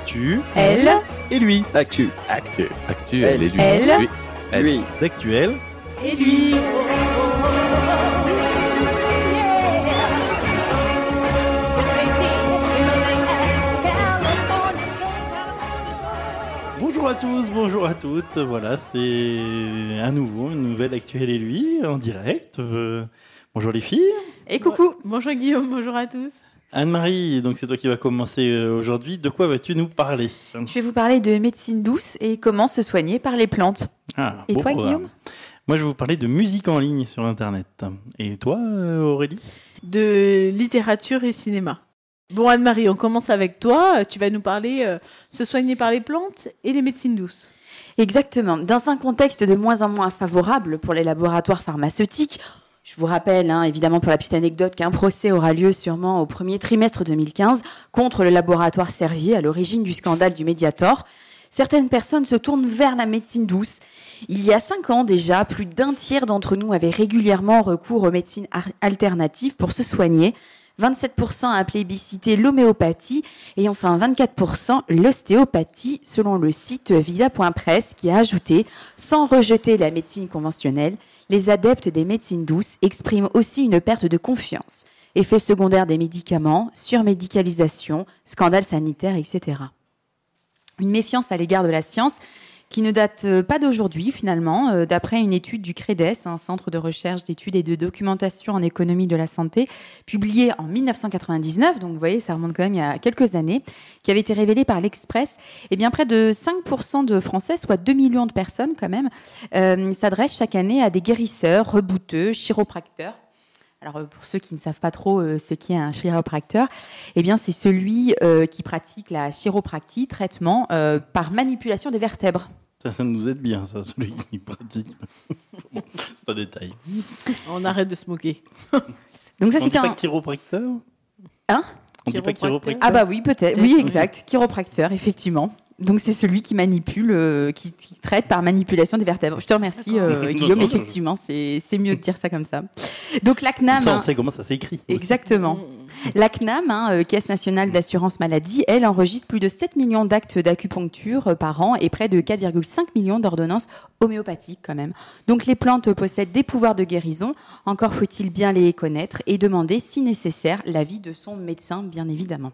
Actu. Elle. Et lui. Actu. Elle et lui. Elle. Lui. Elle. Lui. D'actuel. Et lui. Bonjour à tous, bonjour à toutes. Voilà, c'est à nouveau une nouvelle Actuel et lui en direct. Bonjour les filles. Et coucou. Bonjour Guillaume, bonjour à tous. Anne-Marie, donc c'est toi qui vas commencer aujourd'hui. De quoi vas-tu nous parler? Je vais vous parler de médecine douce et comment se soigner par les plantes. Et beau toi, programme. Guillaume? Moi, je vais vous parler de musique en ligne sur Internet. Et toi, Aurélie? De littérature et cinéma. Bon Anne-Marie, on commence avec toi. Tu vas nous parler se soigner par les plantes et les médecines douces. Exactement. Dans un contexte de moins en moins favorable pour les laboratoires pharmaceutiques, je vous rappelle, évidemment pour la petite anecdote, qu'un procès aura lieu sûrement au premier trimestre 2015 contre le laboratoire Servier à l'origine du scandale du Mediator. Certaines personnes se tournent vers la médecine douce. Il y a 5 ans déjà, plus d'un tiers d'entre nous avaient régulièrement recours aux médecines alternatives pour se soigner. 27% a plébiscité l'homéopathie et enfin 24% l'ostéopathie, selon le site vida.press qui a ajouté « Sans rejeter la médecine conventionnelle, les adeptes des médecines douces expriment aussi une perte de confiance. Effets secondaires des médicaments, surmédicalisation, scandales sanitaires, etc. » Une méfiance à l'égard de la science qui ne date pas d'aujourd'hui finalement, d'après une étude du CREDES, un centre de recherche, d'études et de documentation en économie de la santé, publiée en 1999, donc vous voyez, ça remonte quand même il y a quelques années, qui avait été révélée par l'Express. Eh bien, près de 5% de Français, soit 2 millions de personnes quand même, s'adressent chaque année à des guérisseurs, rebouteux, chiropracteurs. Alors, pour ceux qui ne savent pas trop ce qu'est un chiropracteur, eh bien, c'est celui qui pratique la chiropractie, traitement par manipulation des vertèbres. Ça nous aide bien, ça, celui qui pratique. Bon, c'est un détail. On arrête de se moquer. Donc ça, On dit c'était pas chiropracteur? Hein? On dit pas chiropracteur? Ah bah oui, peut-être. Oui, exact. Chiropracteur, effectivement. Donc c'est celui qui manipule, qui traite par manipulation des vertèbres. Je te remercie, Guillaume. Non, effectivement, c'est mieux de dire ça comme ça. Donc la CNAM... Ça, on sait comment ça s'écrit. Exactement. La CNAM, Caisse nationale d'assurance maladie, elle enregistre plus de 7 millions d'actes d'acupuncture par an et près de 4,5 millions d'ordonnances homéopathiques quand même. Donc les plantes possèdent des pouvoirs de guérison. Encore faut-il bien les connaître et demander, si nécessaire, l'avis de son médecin, bien évidemment.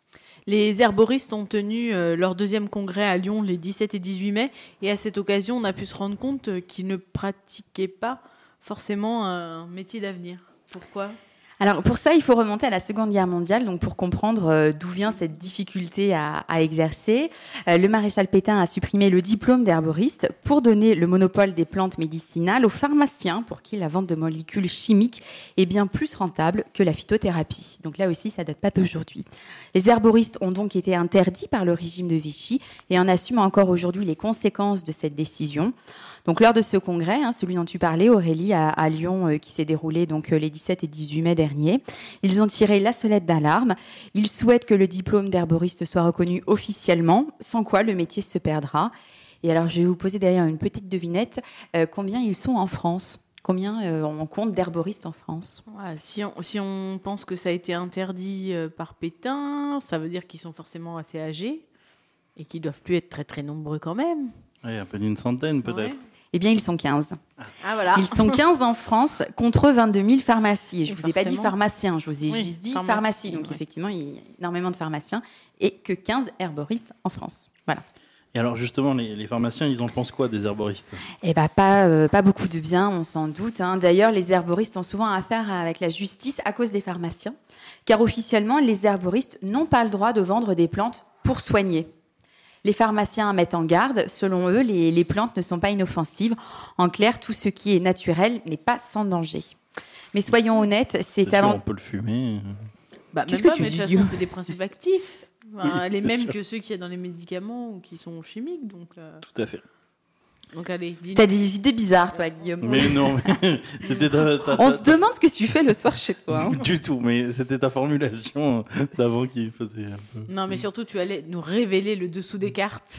Les herboristes ont tenu leur 2e congrès à Lyon les 17 et 18 mai. Et à cette occasion, on a pu se rendre compte qu'ils ne pratiquaient pas forcément un métier d'avenir. Pourquoi ? Alors pour ça, il faut remonter à la Seconde Guerre mondiale, donc pour comprendre d'où vient cette difficulté à exercer. Le maréchal Pétain a supprimé le diplôme d'herboriste pour donner le monopole des plantes médicinales aux pharmaciens, pour qui la vente de molécules chimiques est bien plus rentable que la phytothérapie. Donc là aussi, ça date pas d'aujourd'hui. Les herboristes ont donc été interdits par le régime de Vichy et en assument encore aujourd'hui les conséquences de cette décision. Donc lors de ce congrès, celui dont tu parlais, Aurélie, à Lyon, qui s'est déroulé donc les 17 et 18 mai dernier, ils ont tiré la sonnette d'alarme. Ils souhaitent que le diplôme d'herboriste soit reconnu officiellement, sans quoi le métier se perdra. Et alors je vais vous poser d'ailleurs une petite devinette. Combien ils sont en France ? Combien on compte d'herboristes en France ? Ouais, si on pense que ça a été interdit par Pétain, ça veut dire qu'ils sont forcément assez âgés et qu'ils doivent plus être très très nombreux quand même. Oui, un peu d'une centaine peut-être. Ouais. Eh bien, ils sont 15. Ah voilà. Ils sont 15 en France contre 22 000 pharmacies. Et je ne vous ai pas dit forcément. pharmaciens, je vous ai Oui, juste dit pharmacie, pharmacie. Donc ouais. effectivement, il y a énormément de pharmaciens et que 15 herboristes en France. Voilà. Et alors justement, les pharmaciens, ils en pensent quoi des herboristes? Eh bien, pas beaucoup de bien, on s'en doute. D'ailleurs, les herboristes ont souvent affaire avec la justice à cause des pharmaciens. Car officiellement, les herboristes n'ont pas le droit de vendre des plantes pour soigner. Les pharmaciens mettent en garde. Selon eux, les plantes ne sont pas inoffensives. En clair, tout ce qui est naturel n'est pas sans danger. Mais soyons honnêtes, c'est sûr, avant... on peut le fumer. Qu'est-ce Même que tu mais dis, de toute Guillaume ? façon, c'est des principes actifs. Enfin, Oui, les c'est mêmes sûr. que ceux qu'il y a dans les médicaments ou qui sont chimiques. Tout à fait. Donc allez, dis-nous. T'as des idées bizarres, toi, Guillaume. Mais non, mais c'était On se demande ce que tu fais le soir chez toi. Du tout, mais c'était ta formulation d'avant qui faisait un peu... Non, mais surtout, tu allais nous révéler le dessous des cartes.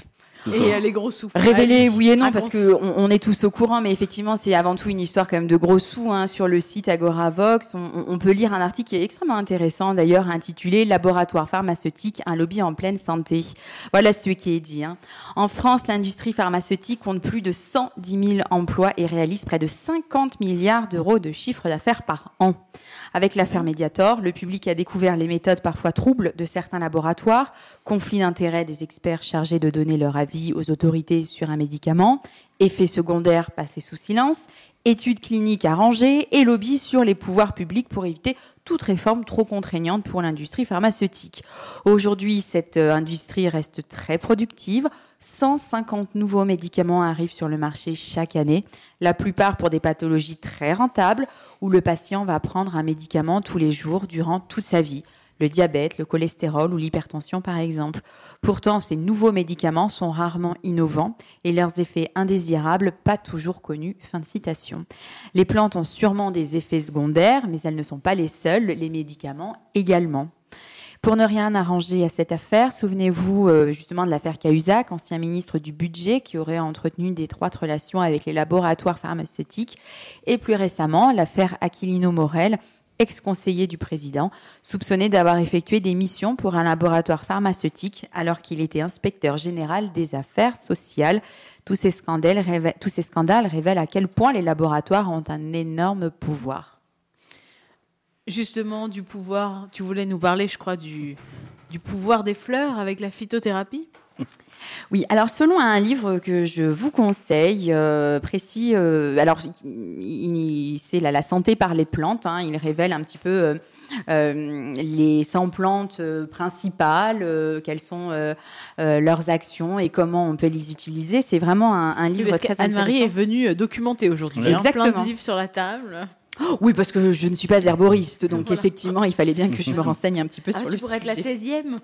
Et les gros sous. Révéler, Allez, oui et non, parce raconte. qu'on est tous au courant, mais effectivement, c'est avant tout une histoire quand même de gros sous. Sur le site Agoravox, on peut lire un article qui est extrêmement intéressant, d'ailleurs, intitulé « Laboratoire pharmaceutique, un lobby en pleine santé ». Voilà ce qui est dit. En France, l'industrie pharmaceutique compte plus de 110 000 emplois et réalise près de 50 milliards d'euros de chiffre d'affaires par an. Avec l'affaire Mediator, le public a découvert les méthodes parfois troubles de certains laboratoires, conflits d'intérêts des experts chargés de donner leur avis aux autorités sur un médicament, effets secondaires passés sous silence, études cliniques arrangées et lobby sur les pouvoirs publics pour éviter toute réforme trop contraignante pour l'industrie pharmaceutique. Aujourd'hui, cette industrie reste très productive. 150 nouveaux médicaments arrivent sur le marché chaque année, la plupart pour des pathologies très rentables où le patient va prendre un médicament tous les jours durant toute sa vie. Le diabète, le cholestérol ou l'hypertension par exemple. Pourtant, ces nouveaux médicaments sont rarement innovants et leurs effets indésirables pas toujours connus. Fin de citation. Les plantes ont sûrement des effets secondaires, mais elles ne sont pas les seuls, les médicaments également. Pour ne rien arranger à cette affaire, souvenez-vous justement de l'affaire Cahuzac, ancien ministre du Budget qui aurait entretenu d'étroites relations avec les laboratoires pharmaceutiques, et plus récemment l'affaire Aquilino Morel, ex-conseiller du président, soupçonné d'avoir effectué des missions pour un laboratoire pharmaceutique alors qu'il était inspecteur général des affaires sociales. Tous ces scandales révèlent à quel point les laboratoires ont un énorme pouvoir. Justement, du pouvoir, tu voulais nous parler, je crois, du pouvoir des fleurs avec la phytothérapie. Oui, alors selon un livre que je vous conseille, précis, c'est la santé par les plantes. Il révèle un petit peu les 100 plantes principales, quelles sont leurs actions et comment on peut les utiliser. C'est vraiment un livre parce très intéressant. Anne-Marie est venue documenter aujourd'hui. Exactement. Plein de livres sur la table. Oui, parce que je ne suis pas herboriste, donc voilà. Effectivement, il fallait bien que je me renseigne un petit peu sur le sujet. Tu pourrais être la 16e.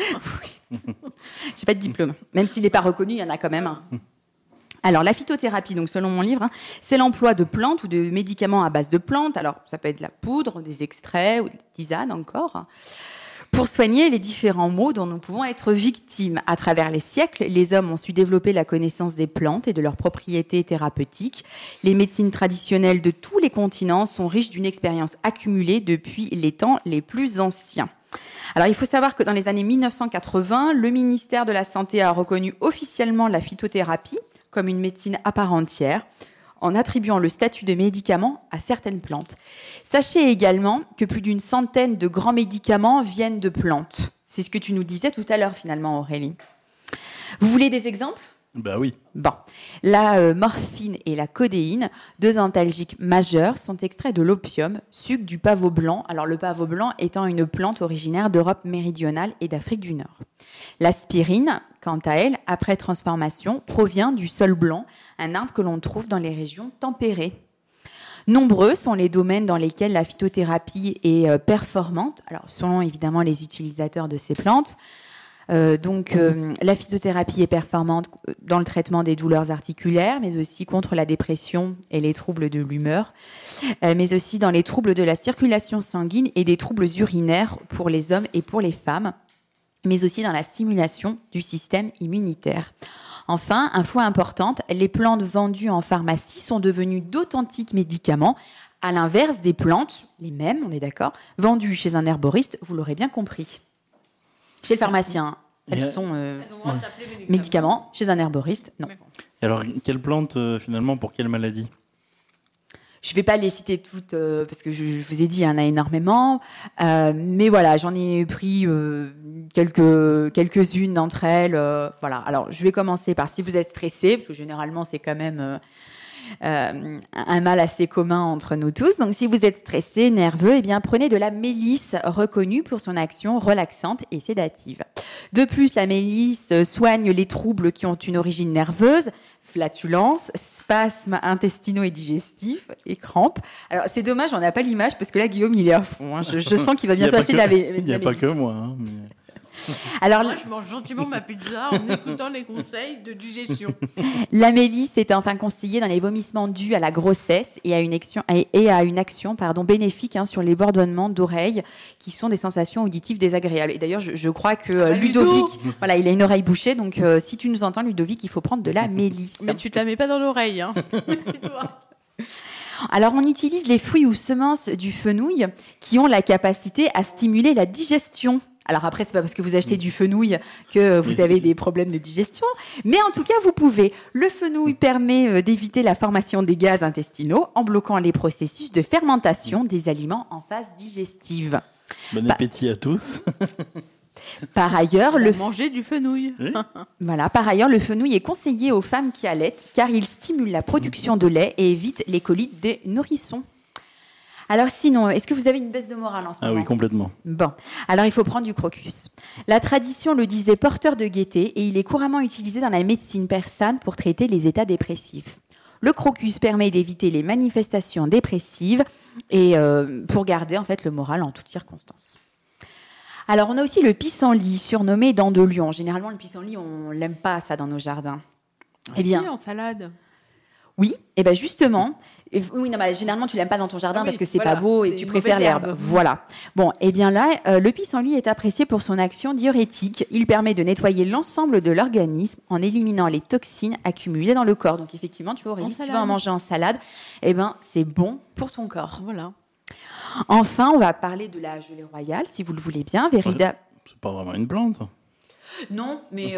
J'ai pas de diplôme, même s'il n'est pas reconnu, il y en a quand même un. Alors, la phytothérapie, donc selon mon livre, c'est l'emploi de plantes ou de médicaments à base de plantes. Alors, ça peut être de la poudre, des extraits ou des tisanes encore, pour soigner les différents maux dont nous pouvons être victimes. À travers les siècles, les hommes ont su développer la connaissance des plantes et de leurs propriétés thérapeutiques. Les médecines traditionnelles de tous les continents sont riches d'une expérience accumulée depuis les temps les plus anciens. Alors, il faut savoir que dans les années 1980, le ministère de la Santé a reconnu officiellement la phytothérapie comme une médecine à part entière, en attribuant le statut de médicament à certaines plantes. Sachez également que plus d'une centaine de grands médicaments viennent de plantes. C'est ce que tu nous disais tout à l'heure, finalement, Aurélie. Vous voulez des exemples ? Bah oui. Bon. La morphine et la codéine, deux antalgiques majeurs, sont extraits de l'opium, sucre du pavot blanc. Alors, le pavot blanc étant une plante originaire d'Europe méridionale et d'Afrique du Nord. L'aspirine, quant à elle, après transformation, provient du sol blanc, un arbre que l'on trouve dans les régions tempérées. Nombreux sont les domaines dans lesquels la phytothérapie est performante, alors selon évidemment les utilisateurs de ces plantes. La phytothérapie est performante dans le traitement des douleurs articulaires, mais aussi contre la dépression et les troubles de l'humeur, mais aussi dans les troubles de la circulation sanguine et des troubles urinaires pour les hommes et pour les femmes, mais aussi dans la stimulation du système immunitaire. Enfin, info importante, les plantes vendues en pharmacie sont devenues d'authentiques médicaments, à l'inverse des plantes, les mêmes, on est d'accord, vendues chez un herboriste, vous l'aurez bien compris. Chez le pharmacien, elles sont médicaments. Chez un herboriste, non. Et alors, quelle plante, finalement, pour quelle maladie ? Je ne vais pas les citer toutes, parce que je vous ai dit, il y en a énormément. Mais voilà, j'en ai pris quelques-unes d'entre elles. Voilà. Alors, je vais commencer par si vous êtes stressé, parce que généralement, c'est quand même un mal assez commun entre nous tous. Donc, si vous êtes stressé, nerveux, eh bien, prenez de la mélisse, reconnue pour son action relaxante et sédative. De plus, la mélisse soigne les troubles qui ont une origine nerveuse, flatulence, spasmes intestinaux et digestifs et crampes. Alors, c'est dommage, on n'a pas l'image parce que là, Guillaume, il est à fond. Je sens qu'il va bientôt acheter de la mélisse. Il n'y a pas que moi. Mais... Alors, Moi, je mange gentiment ma pizza en écoutant les conseils de digestion. la mélisse est enfin conseillée dans les vomissements dus à la grossesse et à une action, bénéfique sur les bourdonnements d'oreilles, qui sont des sensations auditives désagréables. Et d'ailleurs, je crois que Ludovic, voilà, il a une oreille bouchée, donc si tu nous entends, Ludovic, il faut prendre de la mélisse. Mais tu te la mets pas dans l'oreille, hein. Alors, on utilise les fruits ou semences du fenouil qui ont la capacité à stimuler la digestion. Alors après, c'est pas parce que vous achetez du fenouil que vous avez des problèmes de digestion, mais en tout cas, vous pouvez. Le fenouil permet d'éviter la formation des gaz intestinaux en bloquant les processus de fermentation des aliments en phase digestive. Bon appétit à tous. Par ailleurs, manger du fenouil. Oui. Par ailleurs, le fenouil est conseillé aux femmes qui allaitent car il stimule la production de lait et évite les colites des nourrissons. Alors sinon, est-ce que vous avez une baisse de morale en ce moment ? Ah oui, complètement. Bon, alors il faut prendre du crocus. La tradition le disait porteur de gaieté et il est couramment utilisé dans la médecine persane pour traiter les états dépressifs. Le crocus permet d'éviter les manifestations dépressives et pour garder en fait le moral en toutes circonstances. Alors, on a aussi le pissenlit, surnommé dent de lion. Généralement, le pissenlit, on l'aime pas, ça, dans nos jardins. Eh bien, en salade. Oui, et bien justement, généralement, tu l'aimes pas dans ton jardin parce que c'est pas beau et tu préfères l'herbe. Voilà. Bon, et bien là, le pissenlit est apprécié pour son action diurétique. Il permet de nettoyer l'ensemble de l'organisme en éliminant les toxines accumulées dans le corps. Donc, effectivement, tu vois, Aurélie, si tu vas en manger en salade, eh ben, c'est bon pour ton corps. Voilà. Enfin, on va parler de la gelée royale, si vous le voulez bien. C'est pas vraiment une plante. Non, mais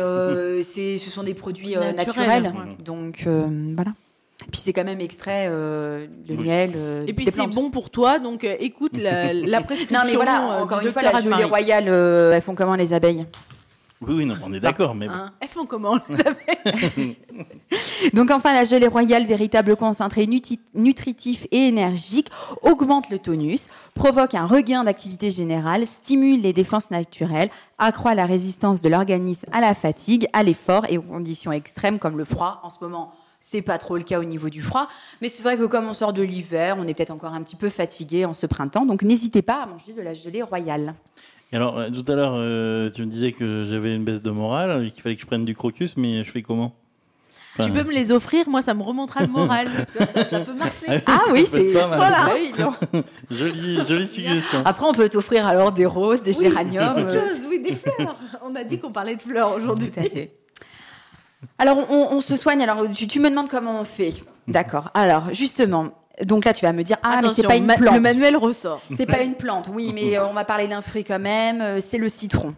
ce sont des produits naturels. Ouais. Donc, voilà. Puis c'est quand même extrait le miel. Et puis des c'est plantes. bon pour toi, donc écoute la prescription. Non, mais voilà, encore une fois, la gelée royale, elles font comment les abeilles ? Oui, non, on est d'accord, mais bon. Elles font comment les abeilles ? Donc enfin, la gelée royale, véritable concentré nutritif et énergique, augmente le tonus, provoque un regain d'activité générale, stimule les défenses naturelles, accroît la résistance de l'organisme à la fatigue, à l'effort et aux conditions extrêmes comme le froid. En ce moment, c'est pas trop le cas au niveau du froid, mais c'est vrai que comme on sort de l'hiver, on est peut-être encore un petit peu fatigué en ce printemps, donc n'hésitez pas à manger de la gelée royale. Et alors, tout à l'heure, tu me disais que j'avais une baisse de morale et qu'il fallait que je prenne du crocus, mais je fais comment ? Tu peux me les offrir, moi ça me remontera le moral. Tu vois, ça peut marcher. Ah oui, c'est pas mal. voilà. Jolie suggestion. Après, on peut t'offrir alors des roses, des géraniums. Autre chose, oui, des fleurs. On a dit qu'on parlait de fleurs aujourd'hui. Tout à fait. Alors, on se soigne. Alors, tu me demandes comment on fait. D'accord. Alors, justement, donc là, tu vas me dire, mais c'est pas une plante. Le manuel ressort. C'est pas une plante, oui, mais on va parler d'un fruit quand même. C'est le citron.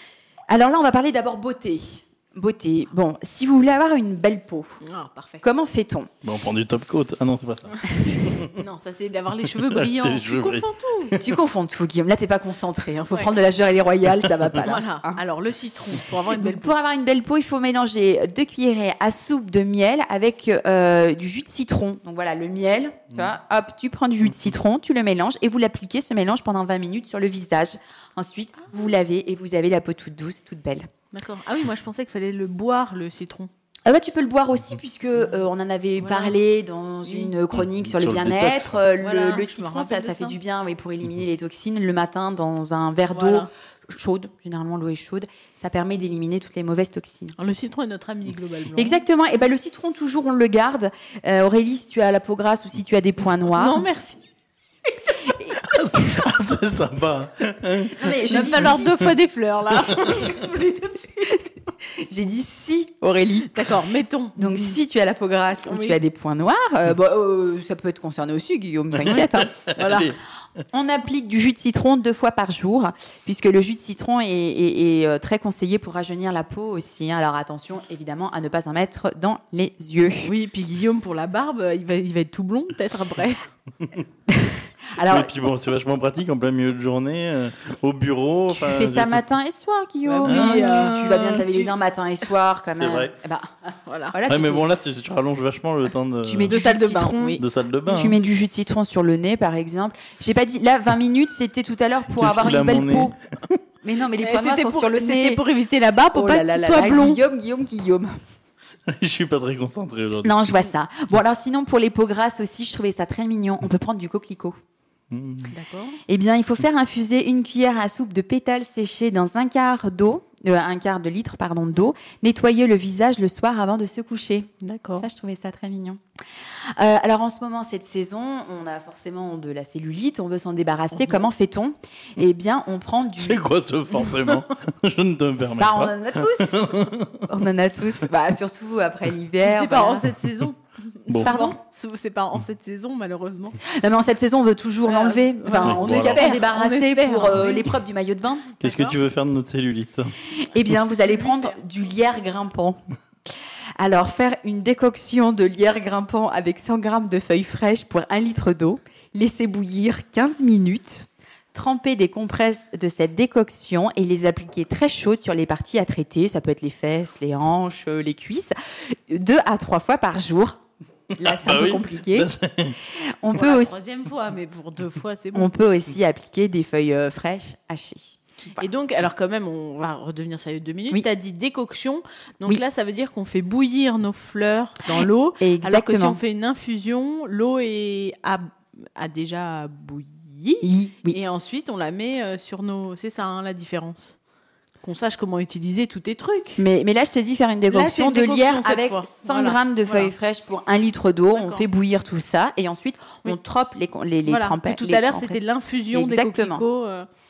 Alors là, on va parler d'abord beauté. Beauté. Bon, si vous voulez avoir une belle peau, parfait. comment fait-on ? Bon, on prend du top coat. Ah non, c'est pas ça. Non, ça c'est d'avoir les cheveux brillants. Les cheveux Tu confonds tout. Tu confonds tout, Guillaume. Là, t'es pas concentré. Faut prendre de la gelée royale, ça va pas là. Voilà. Alors le citron, pour avoir une belle peau. Pour avoir une belle peau, il faut mélanger 2 cuillerées à soupe de miel avec du jus de citron. Donc voilà, le miel, tu vois, hop, tu prends du jus de citron, tu le mélanges et vous l'appliquez ce mélange pendant 20 minutes sur le visage. Ensuite, vous lavez et vous avez la peau toute douce, toute belle. D'accord. Ah oui, moi je pensais qu'il fallait le boire, le citron. Ah bah, tu peux le boire aussi puisque on en avait parlé dans une chronique sur le Sur le bien-être. Voilà, le je me citron, rappelle ça de fait ça. du bien pour éliminer les toxines le matin dans un verre d'eau chaude. Généralement, l'eau est chaude. Ça permet d'éliminer toutes les mauvaises toxines. Alors, le citron est notre ami globalement. Exactement. Et ben le citron, toujours, on le garde. Aurélie, si tu as la peau grasse ou si tu as des points noirs. Non, merci. C'est sympa. Mais Il va falloir 2 fois des fleurs là. J'ai dit si, Aurélie. D'accord, mettons. Donc, si tu as la peau grasse ou Oui. tu as des points noirs, ça peut être concerné aussi, Guillaume, t'inquiète. Hein. Voilà. Allez. On applique du jus de citron 2 fois par jour, puisque le jus de citron est très conseillé pour rajeunir la peau aussi. Alors, attention, évidemment, à ne pas en mettre dans les yeux. Oui, puis Guillaume pour la barbe, il va être tout blond peut-être après. Alors, Et puis bon, c'est vachement pratique en plein milieu de journée, au bureau. tu fais ça matin et soir, Guillaume. Bah oui, tu vas bien te laver les dents matin et soir, quand même. vrai. Eh ben, Voilà. voilà, Ouais, tu mais fais- bon, là, tu rallonges vachement le temps de, tu mets De du jus salle de de bain, citron. oui. de salle de bain. Tu mets du jus de citron sur le nez, par exemple. J'ai pas dit. Là, 20 minutes, c'était tout à l'heure pour Qu'est-ce avoir qu'il a, une belle mon peau. Mais non, mais les points noirs sont sur le nez. C'était pour éviter la barbe, pour Oh pas là là que tu là sois là, blond. Guillaume. Je suis pas très concentré aujourd'hui. Non, je vois ça. Bon, alors sinon, pour les peaux grasses aussi, je trouvais ça très mignon. On peut prendre du coquelicot. D'accord. Eh bien, il faut faire infuser une cuillère à soupe de pétales séchés dans un quart de litre d'eau. Nettoyer le visage le soir avant de se coucher. D'accord. Ça, je trouvais ça très mignon. Alors, en ce moment, cette saison, on a forcément de la cellulite. On veut s'en débarrasser. Comment fait-on ? Eh bien, on prend du... C'est quoi ce forcément ? Je ne te permets On pas. en a tous. On en a tous. Surtout après l'hiver. C'est pas voilà. en cette saison. Bon. Pardon ? C'est pas en cette saison, malheureusement. Non, mais en cette saison, on veut toujours l'enlever. Enfin, on on veut espère, qu'à s'en débarrasser pour oui. l'épreuve du maillot de bain. Qu'est-ce que tu veux faire de notre cellulite ? Eh bien, vous allez prendre du lierre grimpant. Alors, faire une décoction de lierre grimpant avec 100 g de feuilles fraîches pour 1 litre d'eau. Laisser bouillir 15 minutes. Tremper des compresses de cette décoction et les appliquer très chaudes sur les parties à traiter. Ça peut être les fesses, les hanches, les cuisses. 2 à 3 fois par jour. Là, c'est un peu compliqué. On Pour peut la aussi... troisième fois, mais pour 2 fois, c'est bon. On peut aussi appliquer des feuilles fraîches hachées. Et donc, alors quand même, on va redevenir sérieux 2 minutes. Oui. Tu as dit décoction. Donc Oui. là, ça veut dire qu'on fait bouillir nos fleurs dans l'eau. Exactement. Alors que si on fait une infusion, l'eau a déjà bouilli. Oui. Et ensuite, on la met sur nos... C'est ça, hein, la différence. Qu'on sache comment utiliser tous tes trucs. Mais là, je t'ai dit faire une décoction une de décoction lierre cette avec fois. 100 Voilà. grammes de feuilles Voilà. fraîches pour 1 litre d'eau. On D'accord. fait bouillir tout ça et ensuite on Oui. trempe les Voilà. trempes. Et tout les à l'heure, compresses. c'était l'infusion des Exactement. coquelicots.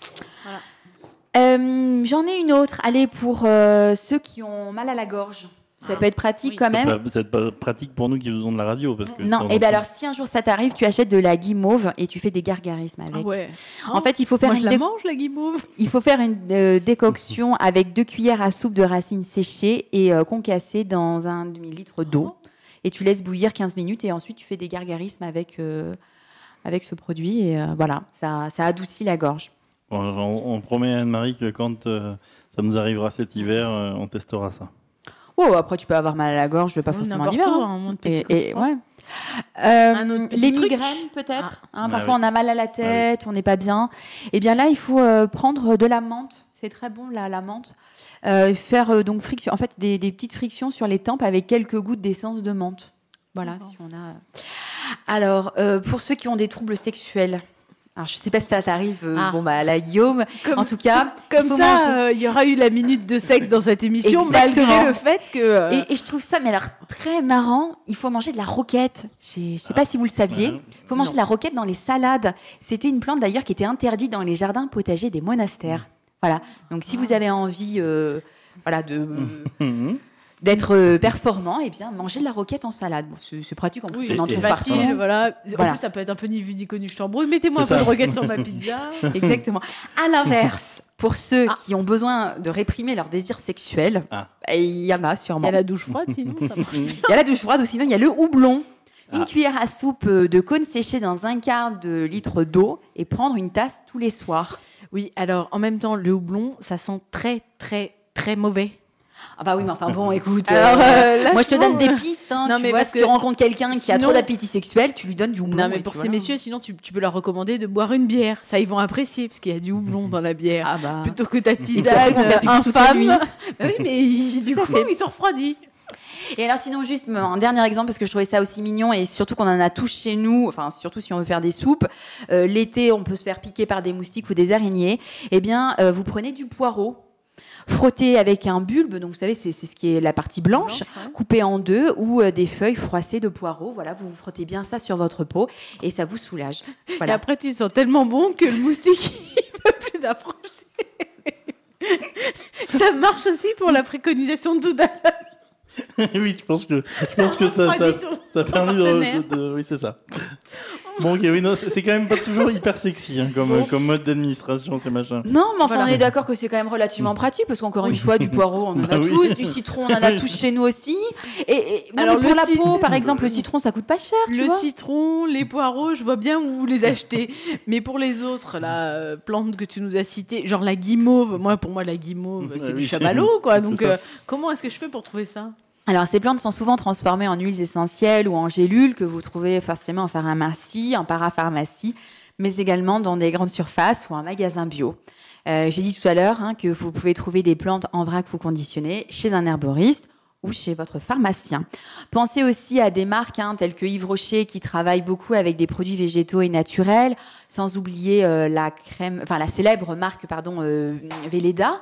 J'en ai une autre. Allez, pour ceux qui ont mal à la gorge. Ça peut être pratique Oui. quand même. C'est pas pratique pour nous qui faisons de la radio. Parce que Non, et bien alors si un jour ça t'arrive, tu achètes de la guimauve et tu fais des gargarismes avec. Ah ouais. En fait, il faut faire Moi, une je la mange, la guimauve. Il faut faire une décoction avec 2 cuillères à soupe de racines séchées et concassées dans un demi-litre d'eau. Et tu laisses bouillir 15 minutes et ensuite tu fais des gargarismes avec ce produit. Et voilà, ça adoucit la gorge. Bon, on promet à Anne-Marie que quand ça nous arrivera cet hiver, on testera ça. Oh, après tu peux avoir mal à la gorge, pas forcément en hiver. Et ouais. Un autre petit Les truc. migraines peut-être. Parfois oui. on a mal à la tête, on n'est pas bien. Et bien là, il faut prendre de la menthe. C'est très bon la menthe. Faire donc friction, en fait des petites frictions sur les tempes avec quelques gouttes d'essence de menthe. Voilà, D'accord. si on a. Alors pour ceux qui ont des troubles sexuels. Alors, je ne sais pas si ça t'arrive, à la Guillaume. En tout cas, Comme il faut ça, manger. il y aura eu la minute de sexe dans cette émission, Exactement. malgré le fait que... Et je trouve ça, mais alors très marrant. Il faut manger de la roquette. Je ne sais pas si vous le saviez. Il faut manger de la roquette dans les salades. C'était une plante d'ailleurs qui était interdite dans les jardins potagers des monastères. Voilà. Donc, si vous avez envie, d'être performant, eh bien, manger de la roquette en salade. Bon, c'est pratique en plus. Oui, On en et trouve facile, partout. voilà. Voilà. En plus, ça peut être un peu ni vu ni connu, je t'embrouille. Mettez-moi un C'est peu de ça. roquette sur ma pizza. Exactement. À l'inverse, pour ceux qui ont besoin de réprimer leur désir sexuel, il y en a Il sûrement. y a la douche froide, sinon, ça marche. Il y a la douche froide ou sinon il y a le houblon. Une cuillère à soupe de cône séché dans un quart de litre d'eau et prendre une tasse tous les soirs. Oui, alors, en même temps, le houblon, ça sent très, très, très mauvais. Ah bah oui, mais enfin bon, écoute, Alors, là, moi je je te donne trouve- des pistes. Hein, Non, tu mais vois, parce si tu que rencontres quelqu'un qui a sinon- trop d'appétit sexuel, tu lui donnes du houblon. Non, mais et pour puis ces voilà. messieurs, sinon, tu peux leur recommander de boire une bière. Ça, ils vont apprécier, parce qu'il y a du houblon dans la bière. Ah bah. Plutôt que ta Et puis tisane après, ils vont faire pipi toute la infâme. nuit. Bah oui, mais du coup, ils sont refroidis. Et alors sinon juste un dernier exemple parce que je trouvais ça aussi mignon et surtout qu'on en a tous chez nous, enfin surtout si on veut faire des soupes. L'été on peut se faire piquer par des moustiques ou des araignées. Eh bien vous prenez du poireau. Frottez avec un bulbe, donc vous savez c'est ce qui est la partie blanche, coupée en deux ou des feuilles froissées de poireau. Voilà, vous frottez bien ça sur votre peau et ça vous soulage. Et Voilà. après, tu sens tellement bon que le moustique, il peut plus d'approcher. Ça marche aussi pour la préconisation de tout à l'heure. Oui, je pense que ça a permis de oui, c'est ça. Bon, ok, oui, non, c'est quand même pas toujours hyper sexy hein, comme mode d'administration, ces machins. Non, mais enfin, Voilà. on est d'accord que c'est quand même relativement pratique parce qu'encore une fois, du poireau, on en a Bah oui. tous, du citron, on en a tous chez nous aussi. Et bon, Alors, mais pour le la peau, par exemple, le citron, ça coûte pas cher, tu Le vois. citron, les poireaux, je vois bien où vous les achetez. Mais pour les autres, la plante que tu nous as citées, genre la guimauve, pour moi, la guimauve, c'est Oui, du c'est- chamallow, quoi. c'est Donc, ça. comment est-ce que je fais pour trouver ça ? Alors, ces plantes sont souvent transformées en huiles essentielles ou en gélules que vous trouvez forcément en pharmacie, en parapharmacie, mais également dans des grandes surfaces ou en magasin bio. J'ai dit tout à l'heure que vous pouvez trouver des plantes en vrac ou conditionnées chez un herboriste ou chez votre pharmacien. Pensez aussi à des marques telles que Yves Rocher qui travaillent beaucoup avec des produits végétaux et naturels, sans oublier la célèbre marque Velleda.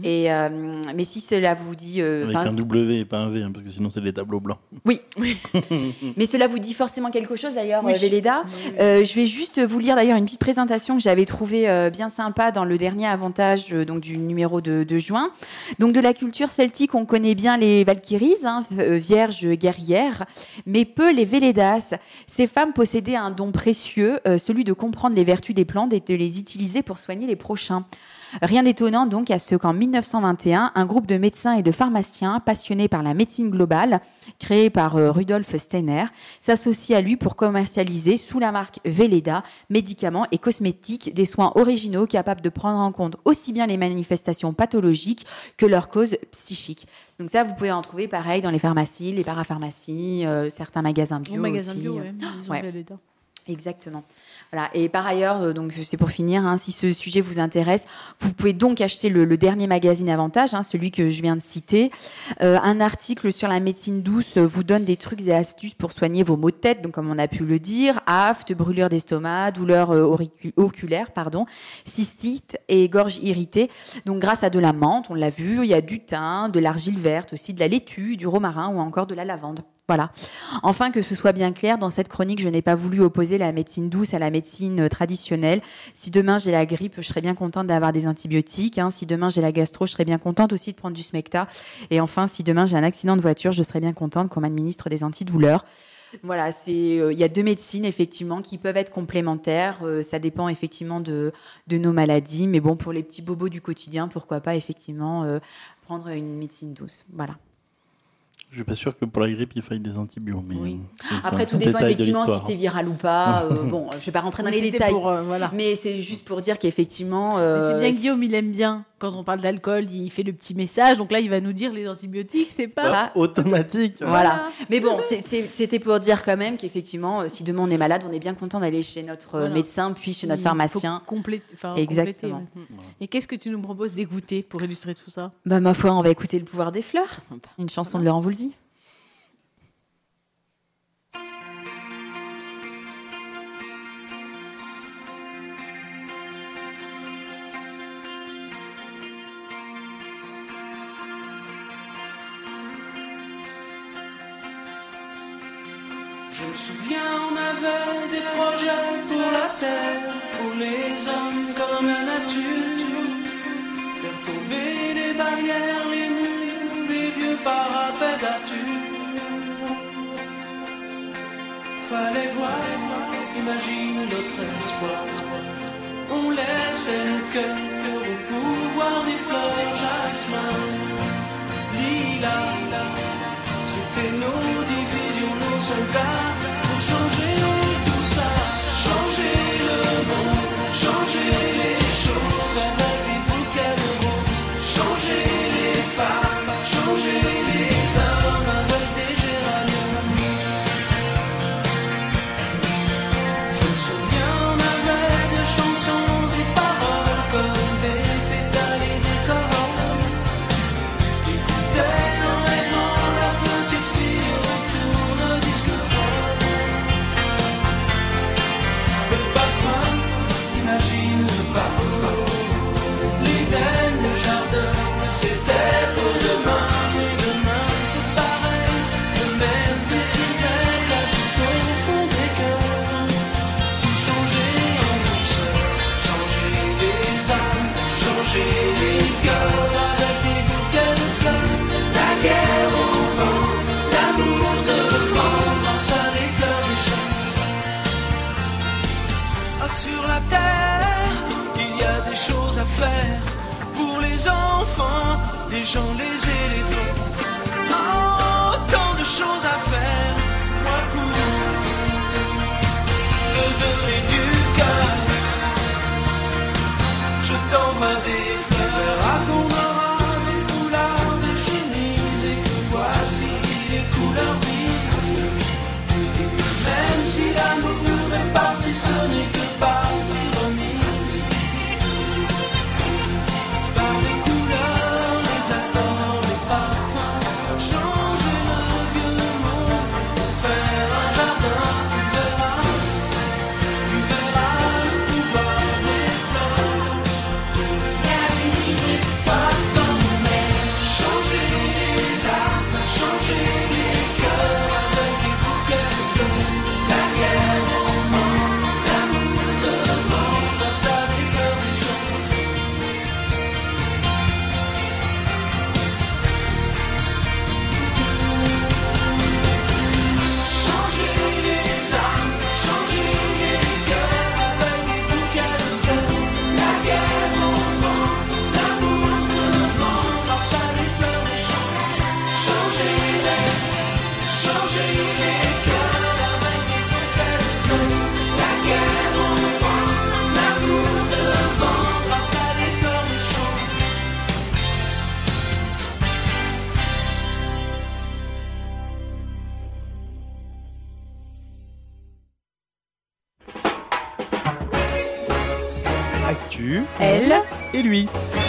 Mais si cela vous dit... avec un W et pas un V, parce que sinon c'est des tableaux blancs. Oui. Mais cela vous dit forcément quelque chose d'ailleurs, Velleda. Je vais juste vous lire d'ailleurs une petite présentation que j'avais trouvée bien sympa dans le dernier Avantage donc du numéro de juin. Donc de la culture celtique, on connaît bien les Valkyries, vierges guerrières, mais peu les Velledas. Ces femmes possédaient un don précieux, celui de comprendre les vertus des plantes et de les utiliser pour soigner les prochains. Rien d'étonnant donc à ce qu'en 1921, un groupe de médecins et de pharmaciens passionnés par la médecine globale, créé par Rudolf Steiner, s'associe à lui pour commercialiser sous la marque Velleda médicaments et cosmétiques, des soins originaux capables de prendre en compte aussi bien les manifestations pathologiques que leurs causes psychiques. Donc ça, vous pouvez en trouver pareil dans les pharmacies, les parapharmacies, certains magasins bio aussi. Velleda. Exactement. Voilà. Et par ailleurs, donc c'est pour finir, si ce sujet vous intéresse, vous pouvez donc acheter le dernier magazine Avantage, celui que je viens de citer. Un article sur la médecine douce vous donne des trucs et astuces pour soigner vos maux de tête, donc comme on a pu le dire, aphte, brûlure d'estomac, douleurs oculaires, cystite et gorge irritée. Donc grâce à de la menthe, on l'a vu, il y a du thym, de l'argile verte, aussi de la laitue, du romarin ou encore de la lavande. Voilà. Enfin, que ce soit bien clair, dans cette chronique, je n'ai pas voulu opposer la médecine douce à la médecine traditionnelle. Si demain j'ai la grippe, je serais bien contente d'avoir des antibiotiques. Si demain j'ai la gastro, je serais bien contente aussi de prendre du Smecta. Et enfin, si demain j'ai un accident de voiture, je serais bien contente qu'on m'administre des antidouleurs. Voilà, il y a deux médecines effectivement qui peuvent être complémentaires. Ça dépend effectivement de nos maladies, mais bon, pour les petits bobos du quotidien, pourquoi pas effectivement prendre une médecine douce. Voilà. Je suis pas sûr que pour la grippe il faille des antibiotiques. Mais oui. Après, tout dépend effectivement si c'est viral ou pas. Bon, je vais pas rentrer dans les détails. Mais c'est juste pour dire qu'effectivement. C'est bien que Guillaume, il aime bien. Quand on parle d'alcool, il fait le petit message. Donc là, il va nous dire les antibiotiques, c'est pas automatique. Voilà. Mais bon, c'était pour dire quand même qu'effectivement, si demain on est malade, on est bien content d'aller chez notre médecin, puis chez notre pharmacien. Exactement. Et qu'est-ce que tu nous proposes d'écouter pour illustrer tout ça ? Ma foi, on va écouter Le pouvoir des fleurs, une chanson de Laurent Voulzy. Je me souviens, on avait des projets pour la terre, pour les hommes comme la nature. Faire tomber les barrières, les murs, les vieux parapets d'Arthur. Fallait voir, imagine notre espoir. On laissait le cœur au pouvoir des fleurs, jasmin, lilas. C'était nos divisions, nos soldats, pour changer tout ça, changer le monde, changer les choses avec des bouquets de roses, changer les femmes, changer les hommes avec des géraniums. Je me souviens, on avait des chansons, des paroles comme des pétales et des corolles qui écoutaient en rêvant la petite fille autour d'un disque fort. Le parfum, imagine le parfum, l'Éden, le jardin, c'était pour demain. Et demain c'est pareil, le même désir là tout au fond des cœurs. Tout changer en douceur, changer les âmes, changer les cœurs avec des bouquets de fleurs. La guerre au vent, l'amour devant, grâce à des fleurs des champs. Sur la terre, il y a des choses à faire pour les enfants, les gens, les éléphants. Oh, tant de choses à faire, moi pour te donner du cœur. Je t'envoie des fleurs à ton aura, des foulards, des chemises, et que voici les couleurs vives. Et que même si l'amour est parti, ce n'est que partie remise. Par les couleurs, les accords, les paroles. actu, Elle et lui.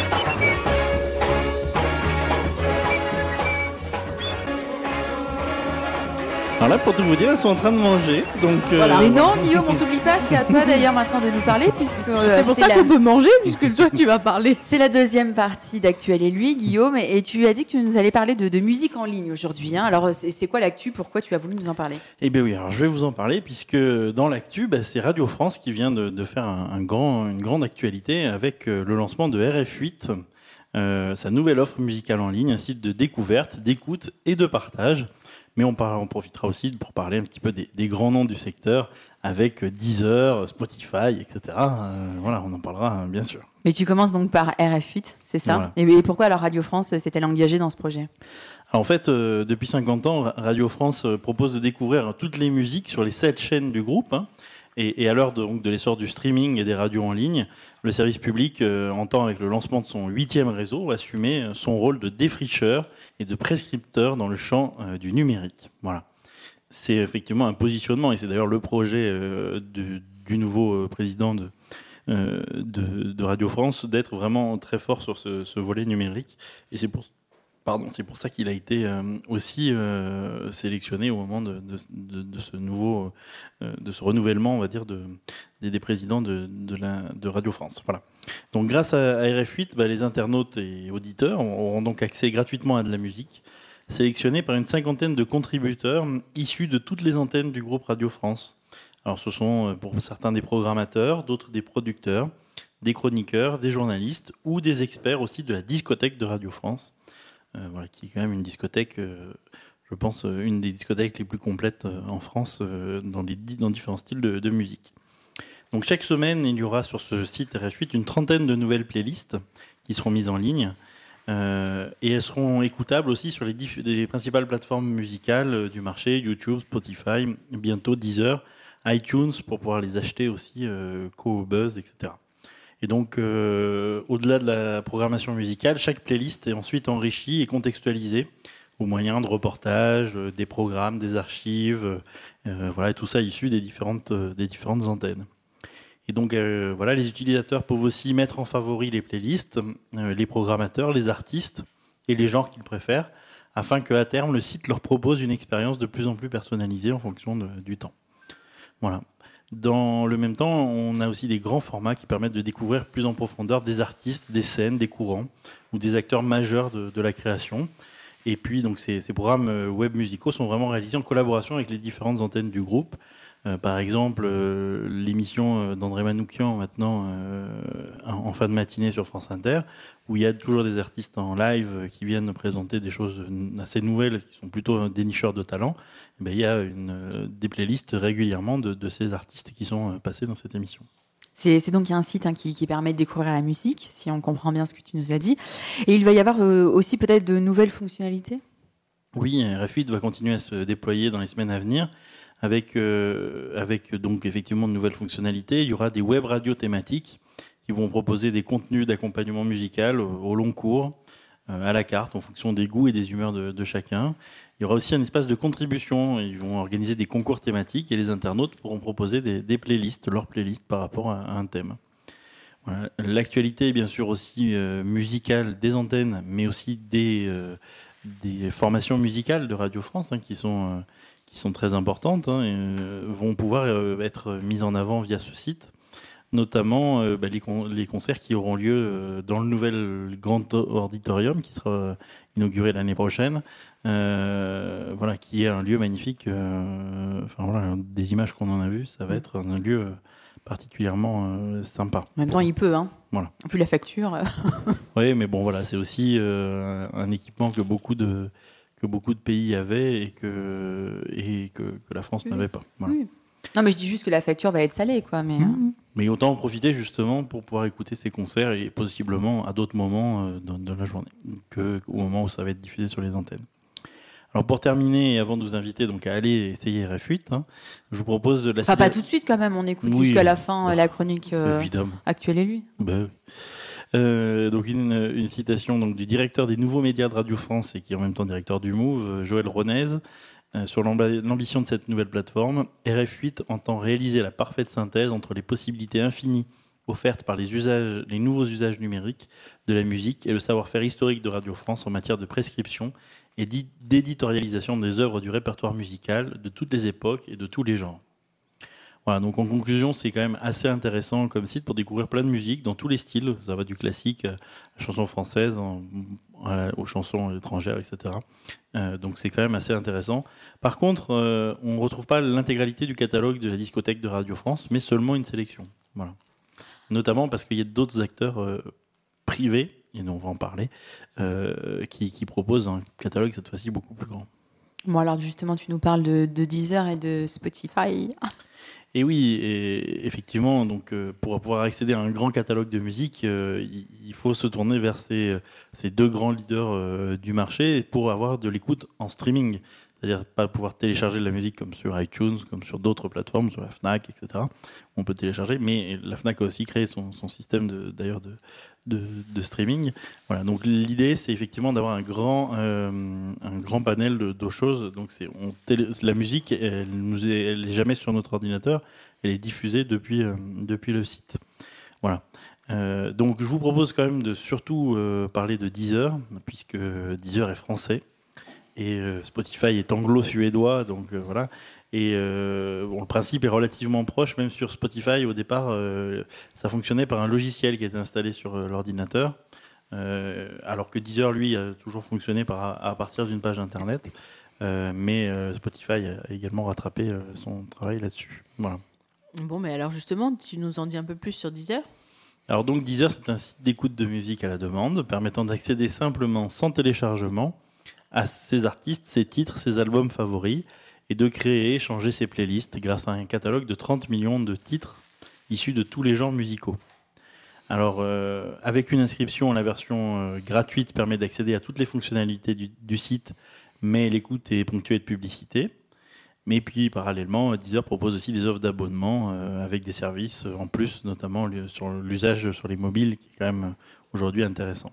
Alors là, pour tout vous dire, elles sont en train de manger. Donc, Voilà. Mais non, Guillaume, on t'oublie pas, c'est à toi d'ailleurs maintenant de nous parler, puisque C'est pour ça qu'on peut manger, puisque toi tu vas parler. c'est la deuxième partie d'Actuel et lui, Guillaume, et tu as dit que tu nous allais parler de musique en ligne aujourd'hui. Hein. Alors, c'est quoi l'actu? Pourquoi tu as voulu nous en parler? Eh bien oui, alors je vais vous en parler, puisque dans l'actu, c'est Radio France qui vient de faire une grande actualité avec le lancement de RF8, sa nouvelle offre musicale en ligne, un site de découverte, d'écoute et de partage. Mais on profitera aussi pour parler un petit peu des grands noms du secteur avec Deezer, Spotify, etc. Voilà, on en parlera bien sûr. Mais tu commences donc par RF8, c'est ça? Voilà. Et pourquoi alors Radio France s'est-elle engagée dans ce projet? Alors, en fait, depuis 50 ans, Radio France propose de découvrir toutes les musiques sur les 7 chaînes du groupe. Hein. Et à l'heure de l'essor du streaming et des radios en ligne, le service public entend, avec le lancement de son 8e réseau, assumer son rôle de défricheur et de prescripteur dans le champ du numérique. Voilà. C'est effectivement un positionnement, et c'est d'ailleurs le projet du nouveau président de Radio France, d'être vraiment très fort sur ce volet numérique. Et c'est pour ça qu'il a été aussi sélectionné au moment de ce renouvellement, on va dire, des présidents de Radio France. Voilà. Donc, grâce à RF8, les internautes et auditeurs auront donc accès gratuitement à de la musique, sélectionnée par une 50aine de contributeurs issus de toutes les antennes du groupe Radio France. Alors, ce sont pour certains des programmateurs, d'autres des producteurs, des chroniqueurs, des journalistes ou des experts aussi de la discothèque de Radio France. Voilà, qui est quand même une discothèque, je pense, une des discothèques les plus complètes en France dans différents styles de musique. Donc chaque semaine, il y aura sur ce site RF8 une trentaine de nouvelles playlists qui seront mises en ligne et elles seront écoutables aussi sur les principales plateformes musicales du marché, YouTube, Spotify, bientôt Deezer, iTunes pour pouvoir les acheter aussi, Qobuz, etc. Et donc, au-delà de la programmation musicale, chaque playlist est ensuite enrichie et contextualisée au moyen de reportages, des programmes, des archives, voilà, et tout ça issu des différentes antennes. Et donc, voilà, les utilisateurs peuvent aussi mettre en favori les playlists, les programmateurs, les artistes et les genres qu'ils préfèrent, afin qu'à terme, le site leur propose une expérience de plus en plus personnalisée en fonction du temps. Voilà. Dans le même temps, on a aussi des grands formats qui permettent de découvrir plus en profondeur des artistes, des scènes, des courants ou des acteurs majeurs de la création. Et puis, donc, ces programmes web musicaux sont vraiment réalisés en collaboration avec les différentes antennes du groupe. Par exemple, l'émission d'André Manoukian, maintenant, en fin de matinée sur France Inter, où il y a toujours des artistes en live qui viennent présenter des choses assez nouvelles, qui sont plutôt dénicheurs de talent. Il y a des playlists régulièrement de ces artistes qui sont passés dans cette émission. C'est donc un site qui permet de découvrir la musique, si on comprend bien ce que tu nous as dit. Et il va y avoir aussi peut-être de nouvelles fonctionnalités? Oui, RF8 va continuer à se déployer dans les semaines à venir avec donc effectivement de nouvelles fonctionnalités. Il y aura des web radios thématiques qui vont proposer des contenus d'accompagnement musical au long cours, à la carte, en fonction des goûts et des humeurs de chacun. Il y aura aussi un espace de contribution. Ils vont organiser des concours thématiques et les internautes pourront proposer des playlists, leurs playlists par rapport à un thème. Voilà. L'actualité est bien sûr aussi musicale des antennes, mais aussi des formations musicales de Radio France qui sont très importantes et vont pouvoir être mises en avant via ce site. Notamment les concerts qui auront lieu dans le nouvel grand auditorium qui sera inauguré l'année prochaine, voilà, qui est un lieu magnifique. Voilà, des images qu'on en a vues, ça va être un lieu particulièrement sympa. En même temps, il peut, hein. Voilà. Plus la facture. Oui, mais bon, voilà, c'est aussi un équipement que beaucoup de pays avaient et que la France n'avait pas. Voilà. Oui. Non, mais je dis juste que la facture va être salée, quoi. Mais autant en profiter justement pour pouvoir écouter ces concerts et possiblement à d'autres moments de la journée qu'au moment où ça va être diffusé sur les antennes. Alors pour terminer, et avant de vous inviter donc à aller essayer RF8, je vous propose de la... Enfin, pas tout de suite quand même, on écoute jusqu'à la fin la chronique Actuel et lui. Donc une citation donc, du directeur des nouveaux médias de Radio France et qui est en même temps directeur du MOVE, Joël Ronez, sur l'ambition de cette nouvelle plateforme. RF8 entend réaliser la parfaite synthèse entre les possibilités infinies offerte par les nouveaux usages numériques de la musique et le savoir-faire historique de Radio France en matière de prescription et d'éditorialisation des œuvres du répertoire musical de toutes les époques et de tous les genres. Voilà, donc en conclusion, c'est quand même assez intéressant comme site pour découvrir plein de musique dans tous les styles. Ça va du classique à la chanson française, aux chansons étrangères, etc. Donc c'est quand même assez intéressant. Par contre, on ne retrouve pas l'intégralité du catalogue de la discothèque de Radio France, mais seulement une sélection. Voilà. Notamment parce qu'il y a d'autres acteurs privés, et on va en parler, qui proposent un catalogue cette fois-ci beaucoup plus grand. Bon, alors justement, tu nous parles de Deezer et de Spotify. Et oui, et effectivement, donc, pour pouvoir accéder à un grand catalogue de musique, il faut se tourner vers ces deux grands leaders du marché pour avoir de l'écoute en streaming. C'est-à-dire pas pouvoir télécharger de la musique comme sur iTunes, comme sur d'autres plateformes, sur la Fnac, etc. On peut télécharger, mais la Fnac a aussi créé son système de streaming. Voilà, donc l'idée, c'est effectivement d'avoir un grand panel de choses. Donc la musique, elle est jamais sur notre ordinateur, elle est diffusée depuis le site. Voilà. Donc je vous propose quand même de surtout parler de Deezer, puisque Deezer est français. Et Spotify est anglo-suédois, donc voilà. Et le principe est relativement proche, même sur Spotify. Au départ, ça fonctionnait par un logiciel qui était installé sur l'ordinateur, alors que Deezer, lui, a toujours fonctionné à partir d'une page internet. Mais Spotify a également rattrapé son travail là-dessus. Voilà. Bon, mais alors justement, tu nous en dis un peu plus sur Deezer ? Alors donc Deezer, c'est un site d'écoute de musique à la demande, permettant d'accéder simplement, sans téléchargement, à ses artistes, ses titres, ses albums favoris, et de créer et changer ses playlists grâce à un catalogue de 30 millions de titres issus de tous les genres musicaux. Alors, avec une inscription, la version gratuite permet d'accéder à toutes les fonctionnalités du site, mais l'écoute est ponctuée de publicité. Mais puis, parallèlement, Deezer propose aussi des offres d'abonnement avec des services en plus, notamment sur l'usage sur les mobiles, qui est quand même aujourd'hui intéressant.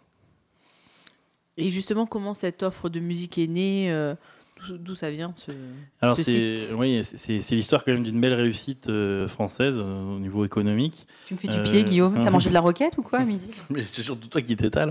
Et justement, comment cette offre de musique est née D'où ça vient Alors ce site ? Oui, c'est l'histoire quand même d'une belle réussite française au niveau économique. Tu me fais du pied, Guillaume. T'as mangé de la roquette ou quoi à midi ? Mais c'est surtout toi qui t'étales.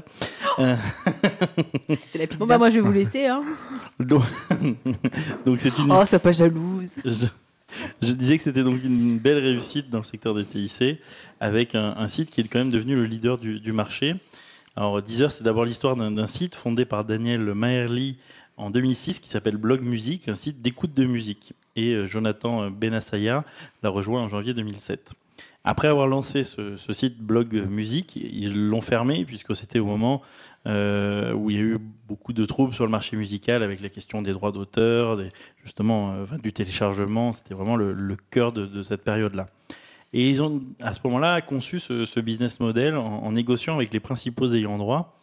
C'est la pizza. Bon, bah moi, je vais vous laisser. Hein. Donc c'est une... Oh, sois pas jalouse. Je disais que c'était donc une belle réussite dans le secteur des TIC, avec un site qui est quand même devenu le leader du marché. Alors Deezer, c'est d'abord l'histoire d'un site fondé par Daniel Maherly en 2006 qui s'appelle Blog Music, un site d'écoute de musique. Et Jonathan Benassaya l'a rejoint en janvier 2007. Après avoir lancé ce site Blog Music, ils l'ont fermé puisque c'était au moment où il y a eu beaucoup de troubles sur le marché musical avec la question des droits d'auteur, du téléchargement. C'était vraiment le cœur de cette période-là. Et ils ont, à ce moment-là, conçu ce business model en négociant avec les principaux ayants droit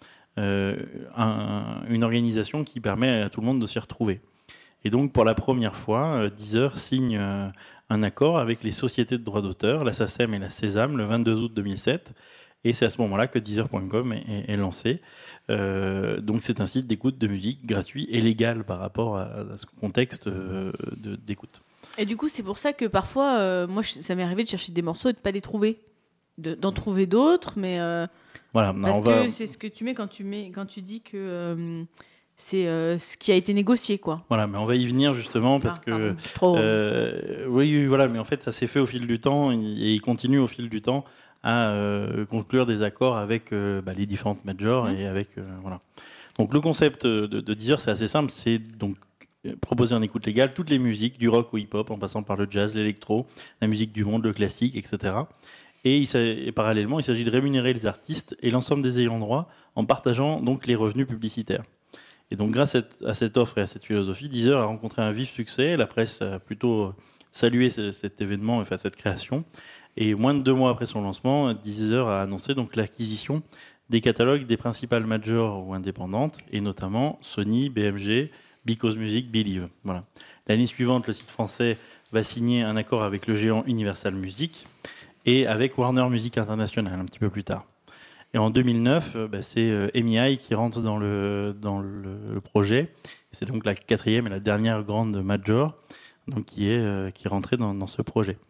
une organisation qui permet à tout le monde de s'y retrouver. Et donc, pour la première fois, Deezer signe un accord avec les sociétés de droits d'auteur, la SACEM et la Sésame, le 22 août 2007. Et c'est à ce moment-là que Deezer.com est lancé. Donc, c'est un site d'écoute de musique gratuit et légal par rapport à ce contexte d'écoute. Et du coup, c'est pour ça que parfois, moi, ça m'est arrivé de chercher des morceaux et de ne pas les trouver. D'en trouver d'autres, mais... Voilà, parce que c'est ce que tu mets quand tu dis que c'est ce qui a été négocié, quoi. Voilà, mais on va y venir justement parce que... oui, voilà, mais en fait, ça s'est fait au fil du temps et il continue au fil du temps à conclure des accords avec les différentes majors et avec... voilà. Donc, le concept de Deezer, c'est assez simple, c'est donc proposer en écoute légale toutes les musiques, du rock au hip-hop, en passant par le jazz, l'électro, la musique du monde, le classique, etc. Et parallèlement, il s'agit de rémunérer les artistes et l'ensemble des ayants droit en partageant donc les revenus publicitaires. Et donc, grâce à cette offre et à cette philosophie, Deezer a rencontré un vif succès. La presse a plutôt salué cet événement, enfin cette création. Et moins de 2 mois après son lancement, Deezer a annoncé donc l'acquisition des catalogues des principales majors ou indépendantes, et notamment Sony, BMG, Because Music, Believe. Voilà. L'année suivante, le site français va signer un accord avec le géant Universal Music et avec Warner Music International un petit peu plus tard. Et en 2009, c'est EMI qui rentre dans le projet. C'est donc la 4e et la dernière grande major donc qui est rentrée dans ce projet.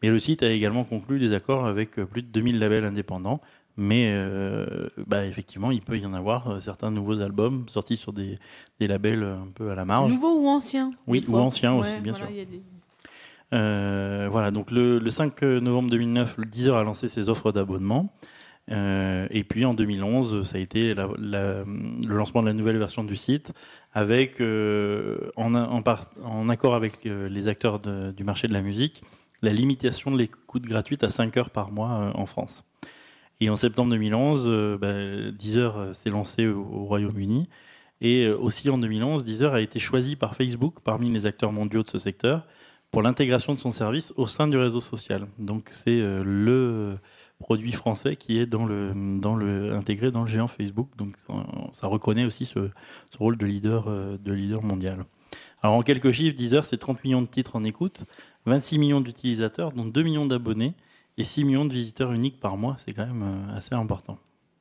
Mais le site a également conclu des accords avec plus de 2000 labels indépendants. Mais effectivement, il peut y en avoir certains nouveaux albums sortis sur des labels un peu à la marge. Nouveau ou ancien? Oui, ou ancien aussi, bien sûr. Voilà, donc le 5 novembre 2009, le Deezer a lancé ses offres d'abonnement. Et puis en 2011, ça a été le lancement de la nouvelle version du site, avec en accord avec les acteurs du marché de la musique, la limitation de l'écoute gratuite à 5 heures par mois en France. Et en septembre 2011, Deezer s'est lancé au Royaume-Uni. Et aussi en 2011, Deezer a été choisi par Facebook parmi les acteurs mondiaux de ce secteur pour l'intégration de son service au sein du réseau social. Donc c'est le produit français qui est intégré dans le géant Facebook. Donc ça reconnaît aussi ce rôle de leader mondial. Alors en quelques chiffres, Deezer, c'est 30 millions de titres en écoute, 26 millions d'utilisateurs, dont 2 millions d'abonnés et 6 millions de visiteurs uniques par mois. C'est quand même assez important.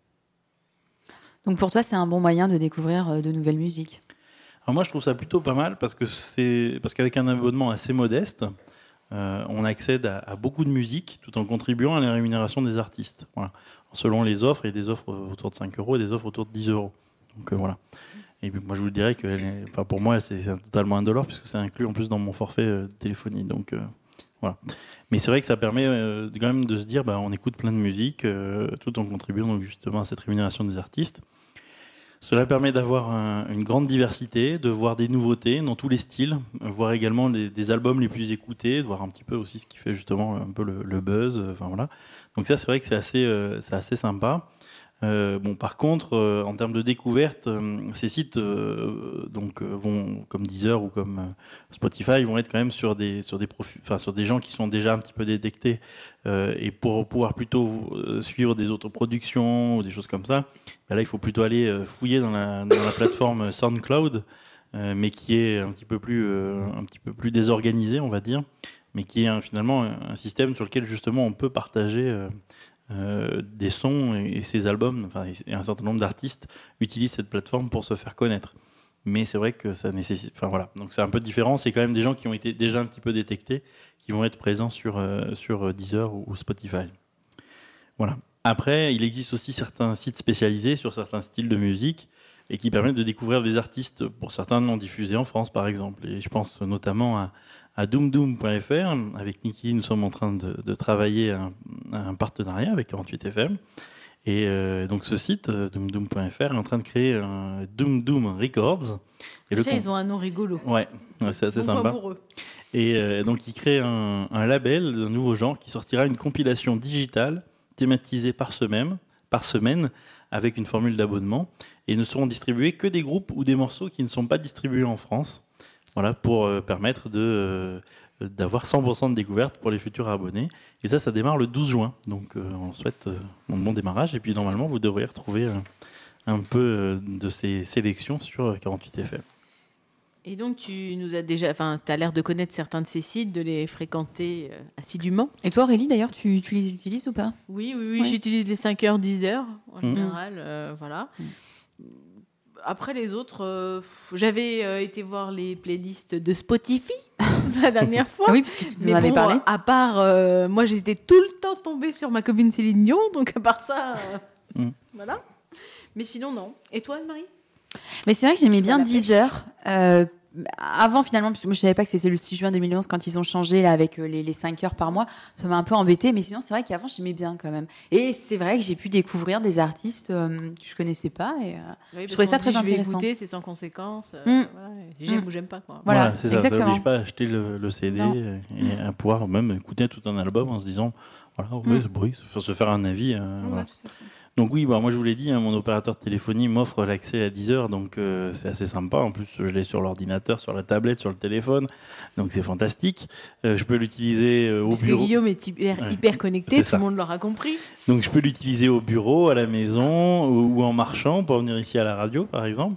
Donc pour toi, c'est un bon moyen de découvrir de nouvelles musiques. Alors moi, je trouve ça plutôt pas mal parce qu'avec un abonnement assez modeste, on accède à beaucoup de musique tout en contribuant à la rémunération des artistes. Voilà. Selon les offres, il y a des offres autour de 5 euros et des offres autour de 10 euros. Donc voilà. Et puis moi, je vous dirais que pour moi, c'est totalement $1 puisque c'est inclus en plus dans mon forfait de téléphonie. Donc voilà. Mais c'est vrai que ça permet quand même de se dire on écoute plein de musique tout en contribuant donc justement à cette rémunération des artistes. Cela permet d'avoir une grande diversité, de voir des nouveautés dans tous les styles, voir également des albums les plus écoutés, de voir un petit peu aussi ce qui fait justement un peu le buzz. Voilà. Donc ça, c'est vrai que c'est assez sympa. Par contre, en termes de découverte, ces sites vont, comme Deezer ou comme Spotify, vont être quand même sur des gens qui sont déjà un petit peu détectés, et pour pouvoir plutôt suivre des autres productions ou des choses comme ça, là il faut plutôt aller fouiller dans la plateforme SoundCloud, mais qui est un petit peu plus désorganisée, on va dire, mais qui est finalement un système sur lequel justement on peut partager des sons et ces albums, et un certain nombre d'artistes utilisent cette plateforme pour se faire connaître. Mais c'est vrai que ça nécessite... donc c'est un peu différent, c'est quand même des gens qui ont été déjà un petit peu détectés, qui vont être présents sur Deezer ou Spotify. Voilà. Après, il existe aussi certains sites spécialisés sur certains styles de musique et qui permettent de découvrir des artistes, pour certains non diffusés en France par exemple. Et je pense notamment à doomdoom.fr. Avec Niki, nous sommes en train de travailler à un partenariat avec 48FM. Et donc ce site, doomdoom.fr, est en train de créer un Doom Doom Records. Et ils ont un nom rigolo. Ouais, c'est assez sympa. Pour eux. Et donc ils créent un label d'un nouveau genre qui sortira une compilation digitale thématisée par semaine, avec une formule d'abonnement. Et ne seront distribués que des groupes ou des morceaux qui ne sont pas distribués en France. Voilà, pour permettre d'avoir 100% de découverte pour les futurs abonnés. Et ça démarre le 12 juin. Donc on souhaite un bon démarrage. Et puis normalement, vous devriez retrouver un peu de ces sélections sur 48FM. Et donc tu nous as t'as l'air de connaître certains de ces sites, de les fréquenter assidûment. Et toi Aurélie, d'ailleurs, tu les utilises ou pas ? Oui, j'utilise les 5 heures, 10 heures en général. Voilà. Après les autres, j'avais été voir les playlists de Spotify la dernière fois. Oui, parce que tu nous en avais parlé. À part, moi j'étais tout le temps tombée sur ma copine Céline Dion, donc à part ça, voilà. Mais sinon, non. Et toi, Anne-Marie ? Mais c'est vrai que j'aimais bien Deezer. Avant, finalement, parce que moi je savais pas que c'était le 6 juin 2011 quand ils ont changé là, avec les 5 heures par mois. Ça m'a un peu embêté, mais sinon c'est vrai qu'avant j'aimais bien quand même. Et c'est vrai que j'ai pu découvrir des artistes que je connaissais pas et je trouvais ça très intéressant. Je vais écouter, c'est sans conséquence. Voilà, j'aime ou j'aime pas, quoi. Voilà, c'est exactement. Ça n'oblige pas à acheter le CD et à pouvoir même écouter tout un album en se disant faut se faire un avis. Voilà. Tout à fait. Donc oui, moi je vous l'ai dit, mon opérateur de téléphonie m'offre l'accès à Deezer, donc c'est assez sympa. En plus, je l'ai sur l'ordinateur, sur la tablette, sur le téléphone, donc c'est fantastique. Je peux l'utiliser au bureau. Parce que Guillaume est hyper connecté, tout le monde l'aura compris. Donc je peux l'utiliser au bureau, à la maison ou en marchant pour venir ici à la radio, par exemple.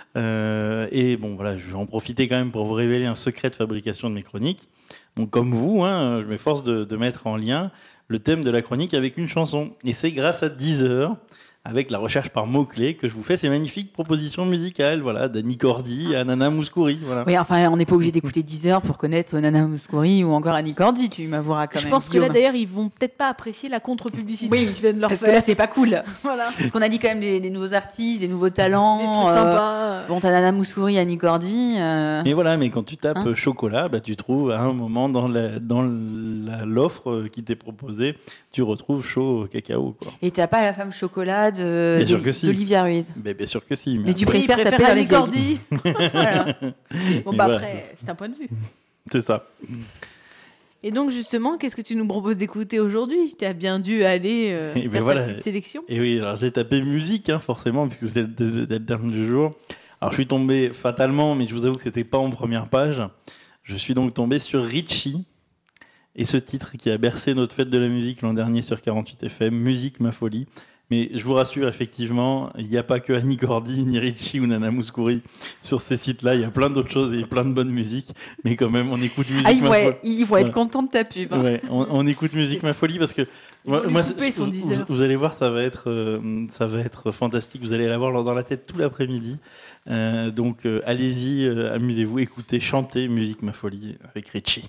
Et bon, voilà, je vais en profiter quand même pour vous révéler un secret de fabrication de mes chroniques. Donc comme vous, je m'efforce de mettre en lien le thème de la chronique avec une chanson. Et c'est grâce à Deezer, avec la recherche par mots-clés que je vous fais ces magnifiques propositions musicales, voilà, d'Annie Cordy à Nana Mouskouri. Voilà. Oui, enfin, on n'est pas obligé d'écouter 10 heures pour connaître Nana Mouskouri ou encore Annie Cordy, tu m'avoueras quand même. Je pense que là, d'ailleurs, ils vont peut-être pas apprécier la contre-publicité que je viens de leur parce faire. que là, c'est pas cool. Voilà. Parce qu'on a dit quand même des nouveaux artistes, des nouveaux talents. Des trucs sympas. Bon, t'as Nana Mouskouri, Annie Cordy. Et voilà, mais quand tu tapes chocolat, bah, tu trouves à un moment dans l'offre qui t'est proposée, tu retrouves chaud cacao. Quoi. Et t'as pas la femme chocolat d'Olivia Ruiz. Bien sûr que si. Mais tu préfères taper dans les Cordy. Voilà. Bon, bah après, c'est un point de vue. C'est ça. Et donc, justement, qu'est-ce que tu nous proposes d'écouter aujourd'hui ? Tu as bien dû aller faire ta petite sélection. Et oui, alors j'ai tapé musique, forcément, puisque c'est le terme du jour. Alors, je suis tombé fatalement, mais je vous avoue que c'était pas en première page. Je suis donc tombé sur Richie. Et ce titre qui a bercé notre fête de la musique l'an dernier sur 48 FM, Musique ma folie. Mais je vous rassure, effectivement, il n'y a pas que Annie Cordy, ni Richie ou Nana Mouskouri sur ces sites-là. Il y a plein d'autres choses et plein de bonne musique. Mais quand même, on écoute Musique ma folie. Ils vont être contents de ta pub. Hein. Ouais, on écoute Musique ma folie parce que vous allez voir, ça va être fantastique. Vous allez l'avoir dans la tête tout l'après-midi. Donc allez-y, amusez-vous, écoutez, chantez Musique ma folie avec Richie.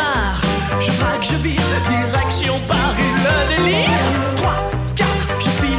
Je vire, direction Paris, le délire. 3, 4, je file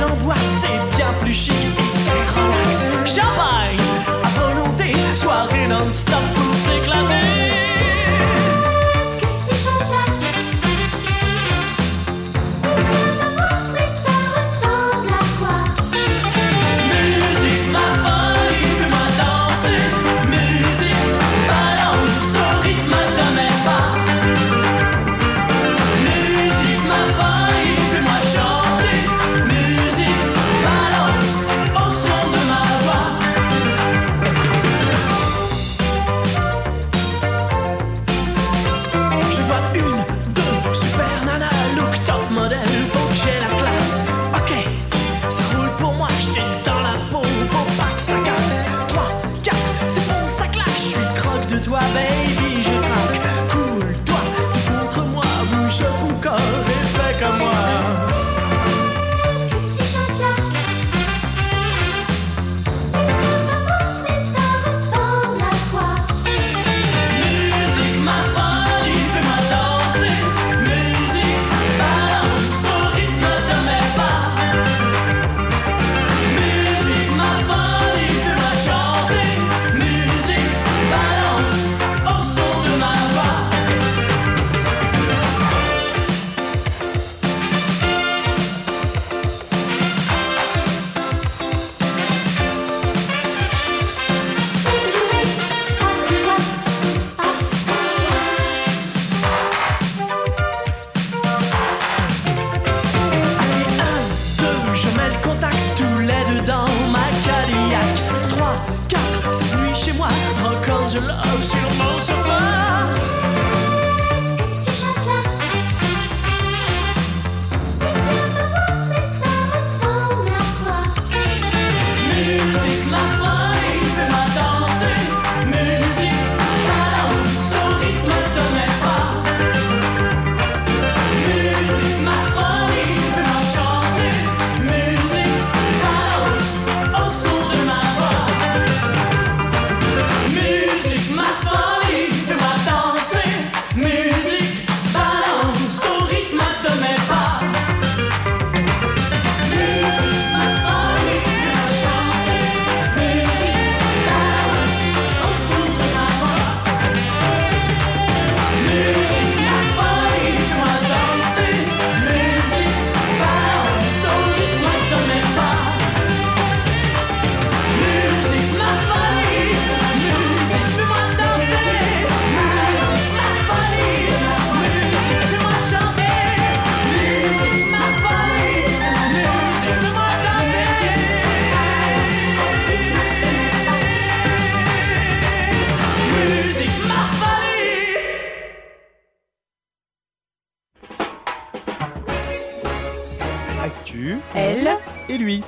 tu Elle. et lui.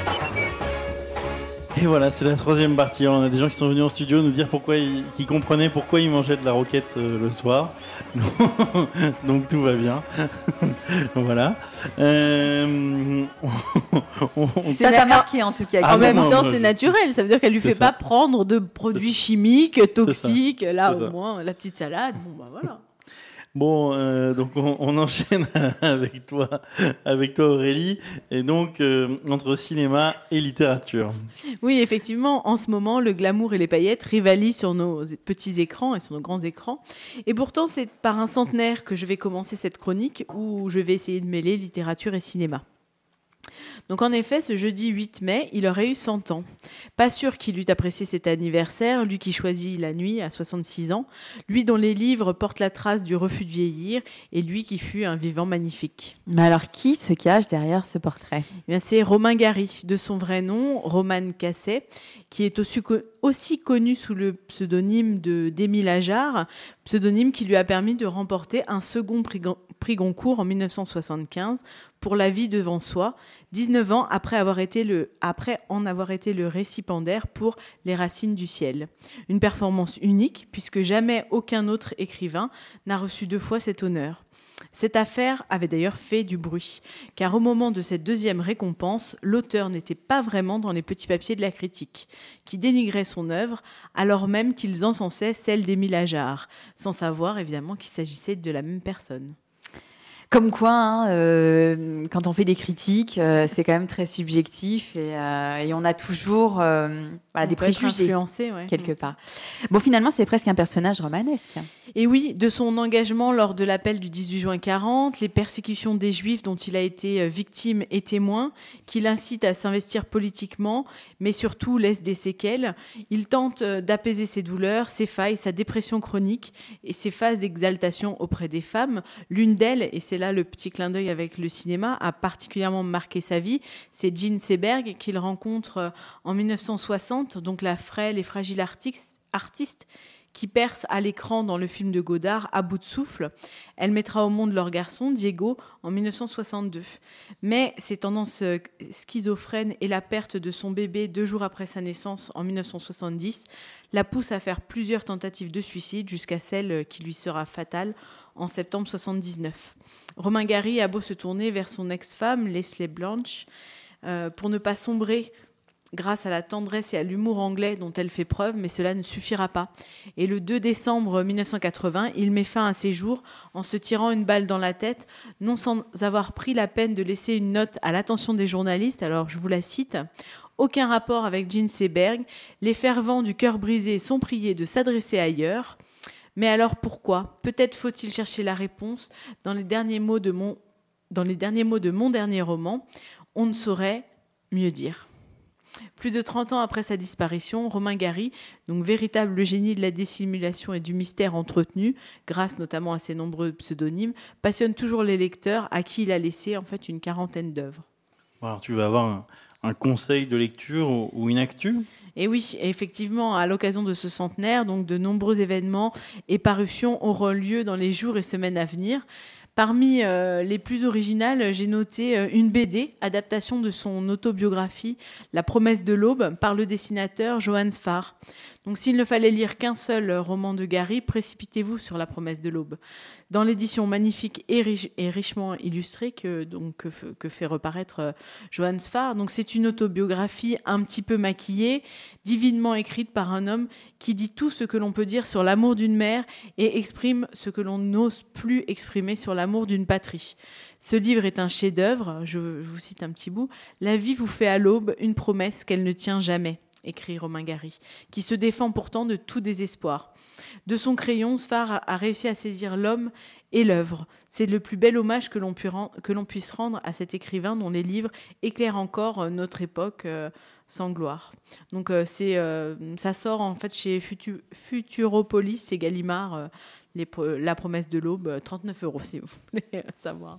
Et voilà, c'est la troisième partie. On a des gens qui sont venus en studio nous dire qui comprenaient pourquoi ils mangeaient de la roquette le soir. Donc tout va bien. Voilà. Ça t'a marqué en tout cas. Ah, En même non, temps, moi, c'est naturel. Ça veut dire qu'elle lui c'est fait ça. pas prendre de produits chimiques, toxiques. Là, C'est au ça. moins, la petite salade. Bon, bah voilà. Bon, donc on enchaîne avec toi Aurélie, et donc entre cinéma et littérature. Oui, effectivement, en ce moment, le glamour et les paillettes rivalisent sur nos petits écrans et sur nos grands écrans. Et pourtant, c'est par un centenaire que je vais commencer cette chronique où je vais essayer de mêler littérature et cinéma. Donc en effet, ce jeudi 8 mai, il aurait eu 100 ans. Pas sûr qu'il eût apprécié cet anniversaire, lui qui choisit la nuit à 66 ans, lui dont les livres portent la trace du refus de vieillir, et lui qui fut un vivant magnifique. Mais alors, qui se cache derrière ce portrait ? Eh bien, c'est Romain Gary, de son vrai nom, Roman Cassé, qui est aussi connu sous le pseudonyme d'Émile Ajar, pseudonyme qui lui a permis de remporter un second prix Goncourt en 1975 pour La vie devant soi, 19 ans après en avoir été le récipiendaire pour Les racines du ciel. Une performance unique, puisque jamais aucun autre écrivain n'a reçu 2 fois cet honneur. Cette affaire avait d'ailleurs fait du bruit, car au moment de cette deuxième récompense, l'auteur n'était pas vraiment dans les petits papiers de la critique, qui dénigrait son œuvre, alors même qu'ils encensaient celle d'Émile Ajar, sans savoir évidemment qu'il s'agissait de la même personne. Comme quoi, quand on fait des critiques, c'est quand même très subjectif et on a toujours des préjugés Influencé, ouais. quelque part. Bon, finalement, c'est presque un personnage romanesque. Et oui, de son engagement lors de l'appel du 18 juin 40, les persécutions des Juifs dont il a été victime et témoin, qui l'incitent à s'investir politiquement, mais surtout laisse des séquelles, il tente d'apaiser ses douleurs, ses failles, sa dépression chronique et ses phases d'exaltation auprès des femmes. L'une d'elles, et c'est là le petit clin d'œil avec le cinéma, a particulièrement marqué sa vie, c'est Jean Seberg qu'il rencontre en 1960, donc la frêle et fragile artiste qui perce à l'écran dans le film de Godard, À bout de souffle. Elle mettra au monde leur garçon, Diego, en 1962. Mais ses tendances schizophrènes et la perte de son bébé 2 jours après sa naissance, en 1970, la poussent à faire plusieurs tentatives de suicide jusqu'à celle qui lui sera fatale en septembre 1979. Romain Gary a beau se tourner vers son ex-femme, Leslie Blanch, pour ne pas sombrer grâce à la tendresse et à l'humour anglais dont elle fait preuve, mais cela ne suffira pas. Et le 2 décembre 1980, il met fin à ses jours en se tirant une balle dans la tête, non sans avoir pris la peine de laisser une note à l'attention des journalistes. Alors, je vous la cite. « Aucun rapport avec Jean Seberg. Les fervents du cœur brisé sont priés de s'adresser ailleurs. Mais alors pourquoi ? Peut-être faut-il chercher la réponse dans les derniers mots de mon dernier roman. On ne saurait mieux dire. » Plus de 30 ans après sa disparition, Romain Gary, donc véritable génie de la dissimulation et du mystère entretenu, grâce notamment à ses nombreux pseudonymes, passionne toujours les lecteurs à qui il a laissé en fait une 40aine d'œuvres. Alors tu vas avoir un conseil de lecture ou une actu ? Et oui, effectivement, à l'occasion de ce centenaire, donc de nombreux événements et parutions auront lieu dans les jours et semaines à venir. Parmi les plus originales, j'ai noté une BD, adaptation de son autobiographie La promesse de l'aube, par le dessinateur Johann Sfar. Donc s'il ne fallait lire qu'un seul roman de Gary, précipitez-vous sur La promesse de l'aube. Dans l'édition magnifique et richement illustrée que fait reparaître Johann Sfar, donc c'est une autobiographie un petit peu maquillée, divinement écrite par un homme qui dit tout ce que l'on peut dire sur l'amour d'une mère et exprime ce que l'on n'ose plus exprimer sur l'amour d'une patrie. Ce livre est un chef-d'œuvre, je vous cite un petit bout. « La vie vous fait à l'aube une promesse qu'elle ne tient jamais », écrit Romain Gary, qui se défend pourtant de tout désespoir. De son crayon, Sfar a réussi à saisir l'homme et l'œuvre. C'est le plus bel hommage que l'on puisse rendre à cet écrivain dont les livres éclairent encore notre époque sans gloire. Donc ça sort en fait chez Futuropolis et Gallimard, La promesse de l'aube, 39 € si vous voulez savoir.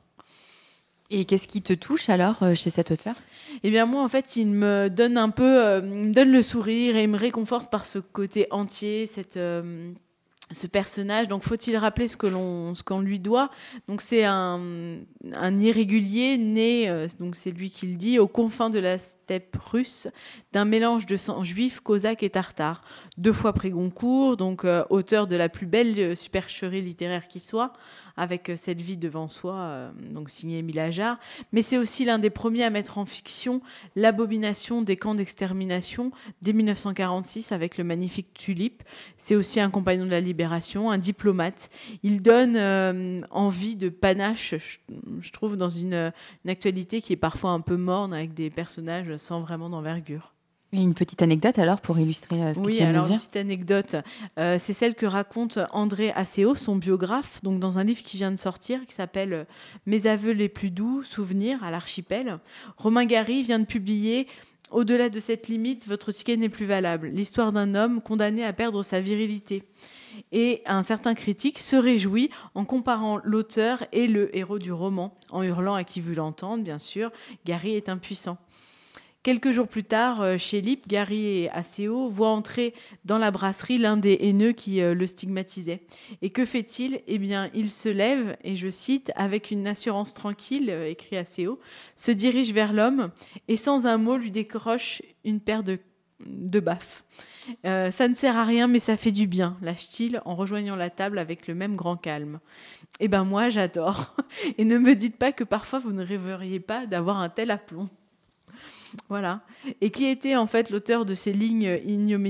Et qu'est-ce qui te touche alors chez cet auteur ? Eh bien moi en fait il me donne il me donne le sourire et il me réconforte par ce côté entier, ce personnage. Donc, faut-il rappeler ce qu'on lui doit? Donc, c'est un irrégulier né, donc c'est lui qui le dit, aux confins de la steppe russe, d'un mélange de sang juif, cosaque et tartare. 2 fois prix Goncourt, donc auteur de la plus belle supercherie littéraire qui soit, avec Cette vie devant soi, donc signé Émile Ajar. Mais c'est aussi l'un des premiers à mettre en fiction l'abomination des camps d'extermination dès 1946 avec le magnifique Tulipe. C'est aussi un compagnon de la Libération, un diplomate. Il donne envie de panache, je trouve, dans une actualité qui est parfois un peu morne avec des personnages sans vraiment d'envergure. Et une petite anecdote alors pour illustrer ce que tu viens de nous dire. Oui, alors une petite anecdote, c'est celle que raconte André Asseo, son biographe, donc dans un livre qui vient de sortir qui s'appelle Mes aveux les plus doux, souvenirs à l'archipel. Romain Gary vient de publier Au-delà de cette limite, votre ticket n'est plus valable. L'histoire d'un homme condamné à perdre sa virilité. Et un certain critique se réjouit en comparant l'auteur et le héros du roman, en hurlant à qui veut l'entendre, bien sûr, Gary est impuissant. Quelques jours plus tard, chez Lippe, Gary et Asseo voient entrer dans la brasserie l'un des haineux qui le stigmatisait. Et que fait-il ? Eh bien, il se lève, et je cite, « Avec une assurance tranquille », écrit Asseo, se dirige vers l'homme et sans un mot lui décroche une paire de baffes. Ça ne sert à rien, mais ça fait du bien, lâche-t-il en rejoignant la table avec le même grand calme. Eh ben moi, j'adore. Et ne me dites pas que parfois vous ne rêveriez pas d'avoir un tel aplomb. Voilà. Et qui était en fait l'auteur de ces lignes ignominieuses ?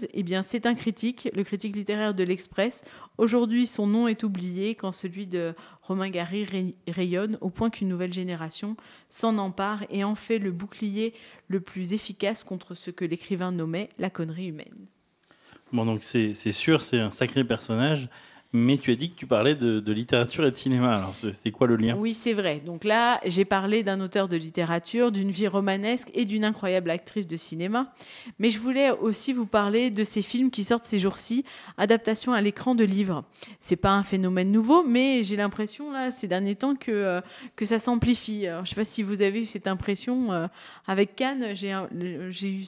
Eh bien, c'est un critique, le critique littéraire de l'Express. Aujourd'hui, son nom est oublié quand celui de Romain Gary rayonne au point qu'une nouvelle génération s'en empare et en fait le bouclier le plus efficace contre ce que l'écrivain nommait la connerie humaine. Bon, donc c'est sûr, c'est un sacré personnage. Mais tu as dit que tu parlais de littérature et de cinéma. Alors, c'est quoi le lien ? Oui, c'est vrai. Donc là, j'ai parlé d'un auteur de littérature, d'une vie romanesque et d'une incroyable actrice de cinéma. Mais je voulais aussi vous parler de ces films qui sortent ces jours-ci, adaptation à l'écran de livres. C'est pas un phénomène nouveau, mais j'ai l'impression, là, ces derniers temps, que ça s'amplifie. Alors, je sais pas si vous avez eu cette impression. Avec Cannes, j'ai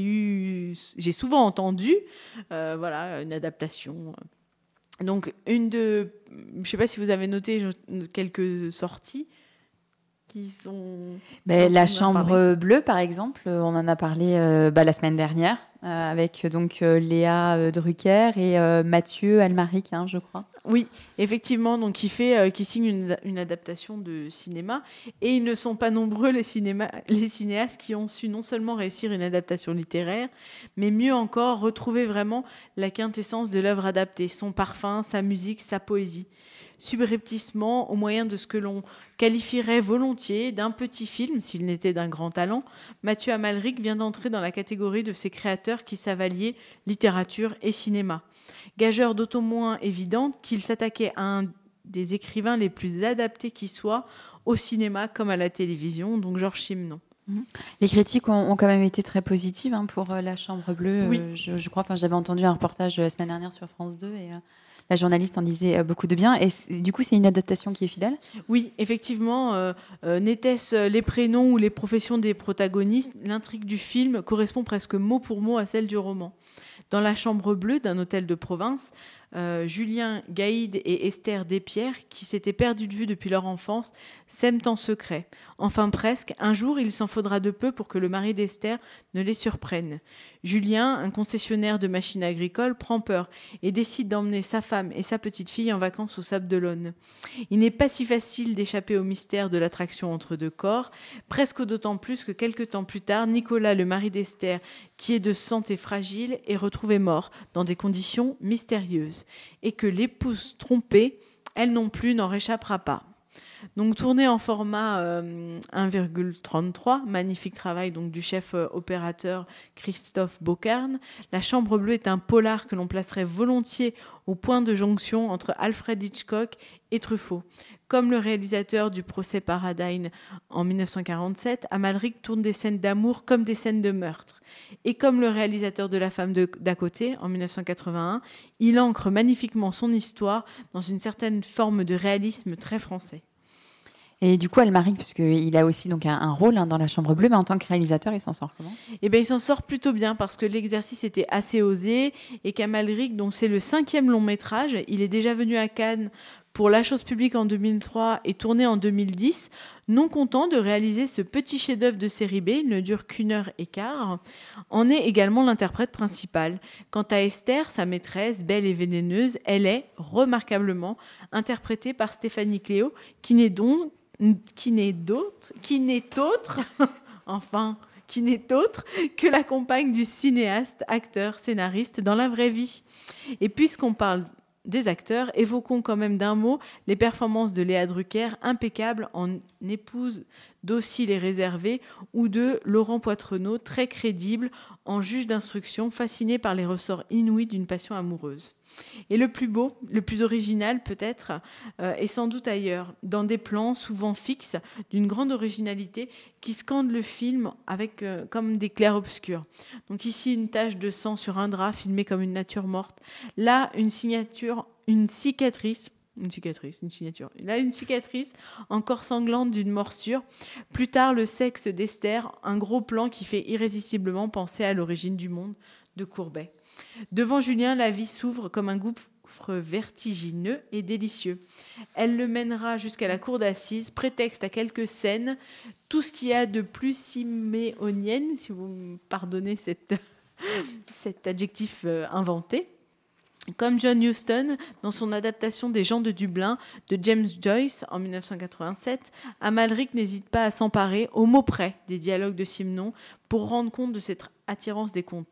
souvent entendu une adaptation. Donc, je ne sais pas si vous avez noté quelques sorties qui sont... La Chambre bleue, par exemple, on en a parlé la semaine dernière, avec donc Léa Drucker et Mathieu Almaric, je crois. Oui, effectivement, donc qui signe une adaptation de cinéma, et ils ne sont pas nombreux les cinéastes qui ont su non seulement réussir une adaptation littéraire, mais mieux encore retrouver vraiment la quintessence de l'œuvre adaptée, son parfum, sa musique, sa poésie. Subrepticement, au moyen de ce que l'on qualifierait volontiers d'un petit film, s'il n'était d'un grand talent, Mathieu Amalric vient d'entrer dans la catégorie de ces créateurs qui savent allier littérature et cinéma. Gageur d'autant moins évidente qu'il s'attaquait à un des écrivains les plus adaptés qui soit, au cinéma comme à la télévision, donc Georges Simenon. Les critiques ont quand même été très positives pour La Chambre bleue. Oui. Je crois, j'avais entendu un reportage la semaine dernière sur France 2 et la journaliste en disait beaucoup de bien. Et du coup, c'est une adaptation qui est fidèle ? Oui, effectivement, n'était-ce les prénoms ou les professions des protagonistes, l'intrigue du film correspond presque mot pour mot à celle du roman. Dans La Chambre bleue d'un hôtel de province, Julien Gaïd et Esther Despierres, qui s'étaient perdus de vue depuis leur enfance, s'aiment en secret. Enfin presque, un jour, il s'en faudra de peu pour que le mari d'Esther ne les surprenne. Julien, un concessionnaire de machines agricoles, prend peur et décide d'emmener sa femme et sa petite fille en vacances au Sable d'Olonne. Il n'est pas si facile d'échapper au mystère de l'attraction entre deux corps, presque d'autant plus que quelques temps plus tard, Nicolas, le mari d'Esther, qui est de santé fragile, est retrouvé mort dans des conditions mystérieuses. Et que l'épouse trompée, elle non plus, n'en réchappera pas. Donc tourné en format 1,33, magnifique travail donc du chef opérateur Christophe Beaucarne. La Chambre bleue est un polar que l'on placerait volontiers au point de jonction entre Alfred Hitchcock et Truffaut. Comme le réalisateur du procès Paradine en 1947, Amalric tourne des scènes d'amour comme des scènes de meurtre. Et comme le réalisateur de La femme d'à côté en 1981, il ancre magnifiquement son histoire dans une certaine forme de réalisme très français. Et du coup, Almaric, puisqu'il a aussi donc un rôle dans la Chambre Bleue, mais en tant que réalisateur, il s'en sort comment ? Eh bien, il s'en sort plutôt bien parce que l'exercice était assez osé et qu'Amalric, dont c'est le 5e long métrage, il est déjà venu à Cannes pour La Chose publique en 2003 et tourné en 2010, non content de réaliser ce petit chef-d'œuvre de série B, il ne dure qu'1h15, en est également l'interprète principal. Quant à Esther, sa maîtresse, belle et vénéneuse, elle est remarquablement interprétée par Stéphanie Cléo, qui n'est autre que la compagne du cinéaste, acteur, scénariste dans la vraie vie. Et puisqu'on parle des acteurs, évoquons quand même d'un mot les performances de Léa Drucker, impeccable en épouse docile et réservée, ou de Laurent Poitrenaud, très crédible en juge d'instruction, fasciné par les ressorts inouïs d'une passion amoureuse. Et le plus beau, le plus original peut-être, est sans doute ailleurs, dans des plans souvent fixes, d'une grande originalité, qui scandent le film avec comme des clairs-obscurs. Donc ici, une tache de sang sur un drap, filmée comme une nature morte. Là, une cicatrice encore sanglante d'une morsure. Plus tard, le sexe d'Esther, un gros plan qui fait irrésistiblement penser à l'origine du monde de Courbet. Devant Julien, la vie s'ouvre comme un gouffre vertigineux et délicieux. Elle le mènera jusqu'à la cour d'assises, prétexte à quelques scènes, tout ce qu'il y a de plus siméonienne, si vous me pardonnez cet adjectif inventé. Comme John Huston, dans son adaptation des Gens de Dublin de James Joyce en 1987, Amalric n'hésite pas à s'emparer au mot près des dialogues de Simenon pour rendre compte de cette attirance des contraires,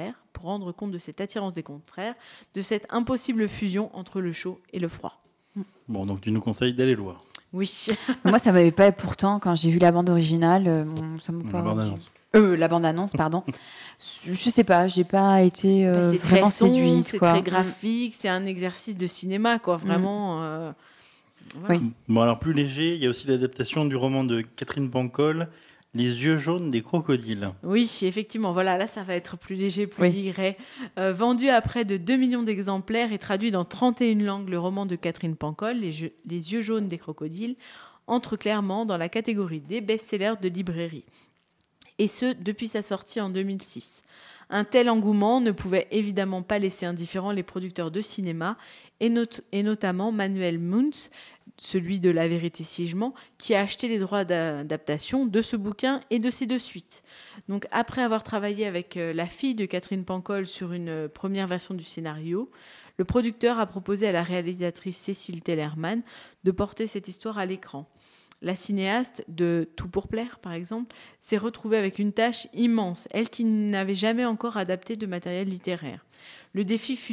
de cette impossible fusion entre le chaud et le froid. Bon, donc tu nous conseilles d'aller le voir. Oui. Moi, ça m'avait pas, pourtant, quand j'ai vu la bande originale, ça m'a pas... La bande-annonce, pardon. Je sais pas, j'ai pas été c'est vraiment très sombre, séduite. c'est quoi. très graphique, c'est un exercice de cinéma, quoi, vraiment. Voilà. Oui. Bon, alors plus léger, il y a aussi l'adaptation du roman de Catherine Pancol, Les yeux jaunes des crocodiles. Oui, effectivement. Voilà, là, ça va être plus léger, plus livré. Vendu à près de 2 millions d'exemplaires et traduit dans 31 langues, le roman de Catherine Pancol, Les yeux jaunes des crocodiles, entre clairement dans la catégorie des best-sellers de librairie. Et ce, depuis sa sortie en 2006. Un tel engouement ne pouvait évidemment pas laisser indifférents les producteurs de cinéma, et notamment Manuel Muntz, celui de La Vérité si je mens, qui a acheté les droits d'adaptation de ce bouquin et de ses 2 suites. Donc, après avoir travaillé avec la fille de Catherine Pancol sur une première version du scénario, le producteur a proposé à la réalisatrice Cécile Tellerman de porter cette histoire à l'écran. La cinéaste de Tout pour plaire, par exemple, s'est retrouvée avec une tâche immense, elle qui n'avait jamais encore adapté de matériel littéraire. Le défi fut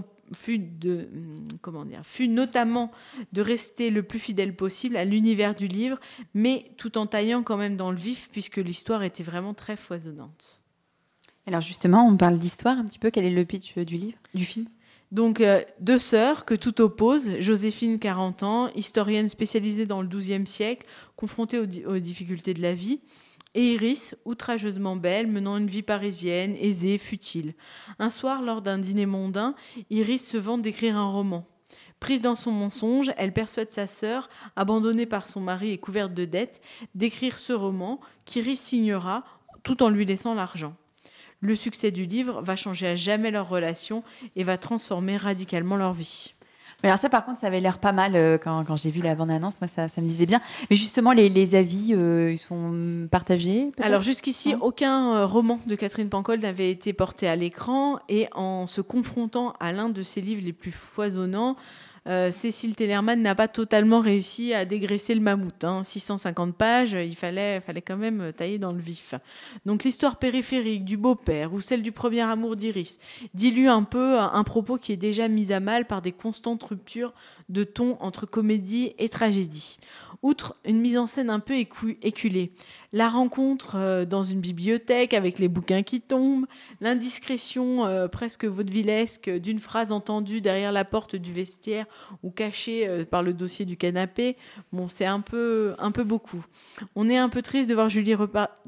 notamment de rester le plus fidèle possible à l'univers du livre, mais tout en taillant quand même dans le vif, puisque l'histoire était vraiment très foisonnante. Alors justement, on parle d'histoire un petit peu. Quel est le pitch du film ? Donc, 2 sœurs que tout oppose. Joséphine, 40 ans, historienne spécialisée dans le XIIe siècle, confrontée aux difficultés de la vie. Et Iris, outrageusement belle, menant une vie parisienne, aisée, futile. Un soir, lors d'un dîner mondain, Iris se vante d'écrire un roman. Prise dans son mensonge, elle persuade sa sœur, abandonnée par son mari et couverte de dettes, d'écrire ce roman qu'Iris signera tout en lui laissant l'argent. Le succès du livre va changer à jamais leur relation et va transformer radicalement leur vie. Mais alors ça, par contre, ça avait l'air pas mal quand j'ai vu la bande-annonce. Moi, ça me disait bien. Mais justement, les avis, ils sont partagés peut-être ? Alors jusqu'ici, aucun roman de Catherine Pancol n'avait été porté à l'écran. Et en se confrontant à l'un de ses livres les plus foisonnants, Cécile Tellerman n'a pas totalement réussi à dégraisser le mammouth. 650 pages, il fallait quand même tailler dans le vif. Donc l'histoire périphérique du beau-père ou celle du premier amour d'Iris dilue un peu un propos qui est déjà mis à mal par des constantes ruptures de ton entre comédie et tragédie. Outre une mise en scène un peu éculée, la rencontre dans une bibliothèque avec les bouquins qui tombent, l'indiscrétion presque vaudevillesque d'une phrase entendue derrière la porte du vestiaire ou cachée par le dossier du canapé, bon, c'est un peu beaucoup. On est un peu triste de voir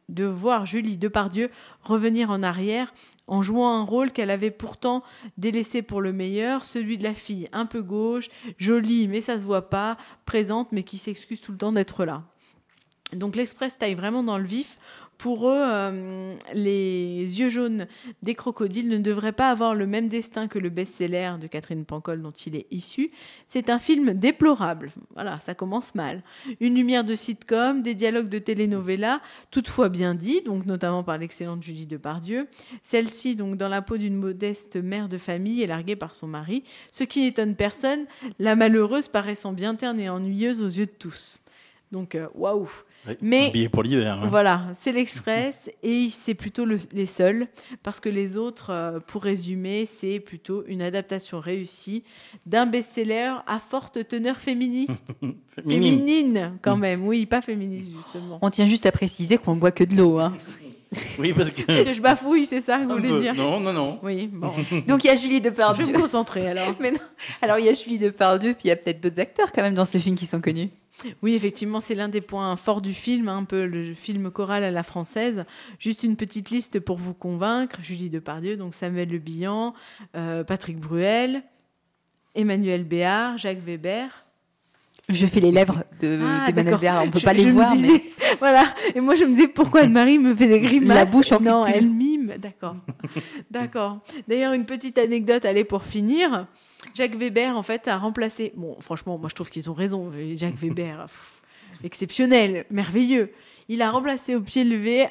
de voir Julie Depardieu revenir en arrière en jouant un rôle qu'elle avait pourtant délaissé pour le meilleur, celui de la fille un peu gauche, jolie mais ça se voit pas, présente mais qui s'excuse tout le temps d'être là. Donc l'Express taille vraiment dans le vif. Pour eux, les yeux jaunes des crocodiles ne devraient pas avoir le même destin que le best-seller de Catherine Pancol dont il est issu. C'est un film déplorable. Voilà, ça commence mal. Une lumière de sitcom, des dialogues de telenovela, toutefois bien dits, donc notamment par l'excellente Julie Depardieu. Celle-ci, donc dans la peau d'une modeste mère de famille, est larguée par son mari, ce qui n'étonne personne, la malheureuse paraissant bien terne et ennuyeuse aux yeux de tous. Donc, waouh! Oui, Mais habillé pour l'hiver. Hein. voilà, c'est l'Express et c'est plutôt les seuls parce que les autres, pour résumer, c'est plutôt une adaptation réussie d'un best-seller à forte teneur féministe. Féminine quand même, oui, pas féministe justement. On tient juste à préciser qu'on ne boit que de l'eau. Hein. Oui, parce que... Est-ce que je bafouille, c'est ça que vous voulez dire? Non. Oui, bon. Donc il y a Julie Je Depardieu. vais me concentrer alors. Mais non. Alors il y a Julie Depardieu, puis il y a peut-être d'autres acteurs quand même dans ce film qui sont connus. Oui, effectivement, c'est l'un des points forts du film, un peu le film choral à la française. Juste une petite liste pour vous convaincre. Julie Depardieu, donc Samuel Le Bihan, Patrick Bruel, Emmanuel Béard, Jacques Weber. Je fais les lèvres d'Emmanuel d'accord. Béard, on ne peut pas les me voir. disais, voilà. Et moi, je me disais, pourquoi Anne-Marie me fait des grimaces? La bouche en Non, cul. elle mime. D'accord. D'accord. D'ailleurs, une petite anecdote, allez, pour finir. Jacques Weber, en fait, a remplacé... Bon, franchement, moi, je trouve qu'ils ont raison. Jacques Weber, exceptionnel, merveilleux. Il a remplacé au pied levé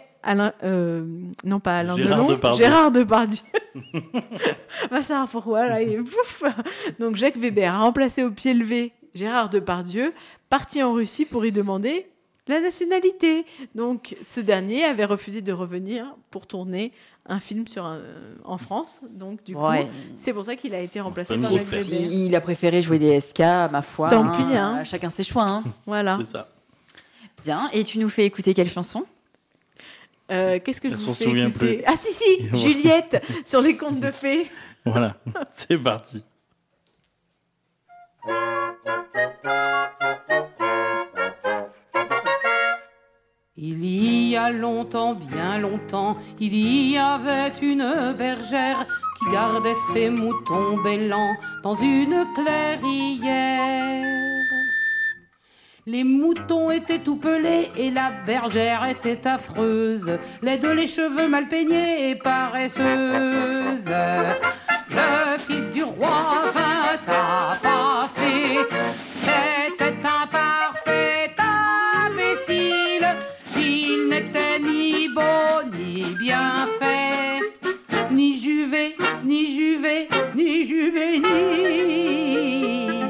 non pas Alain Gérard Delon, Depardieu. Gérard Depardieu. Va savoir pourquoi, là, et pouf. Donc, Jacques Weber a remplacé au pied levé Gérard Depardieu, parti en Russie pour y demander la nationalité. Donc, ce dernier avait refusé de revenir pour tourner un film en France. Donc, du coup, c'est pour ça qu'il a été remplacé pas par une Jacques grosse Weber. Il a préféré jouer des SK, ma foi. Tant pis, hein. Chacun ses choix. Hein. Voilà. C'est ça. Bien. Et tu nous fais écouter quelle chanson? Qu'est-ce que je Elle vous s'en fais souvient écouter? plus. Ah si, Juliette, sur les contes de fées. Voilà, c'est parti. Il y a longtemps, bien longtemps, il y avait une bergère qui gardait ses moutons bêlants dans une clairière. Les moutons étaient tout pelés et la bergère était affreuse, laide, les cheveux mal peignés et paresseuse. Le fils du roi vint à passer, c'était un parfait imbécile. Il n'était ni beau ni bien fait, ni juvé, ni juvé, ni juvénile.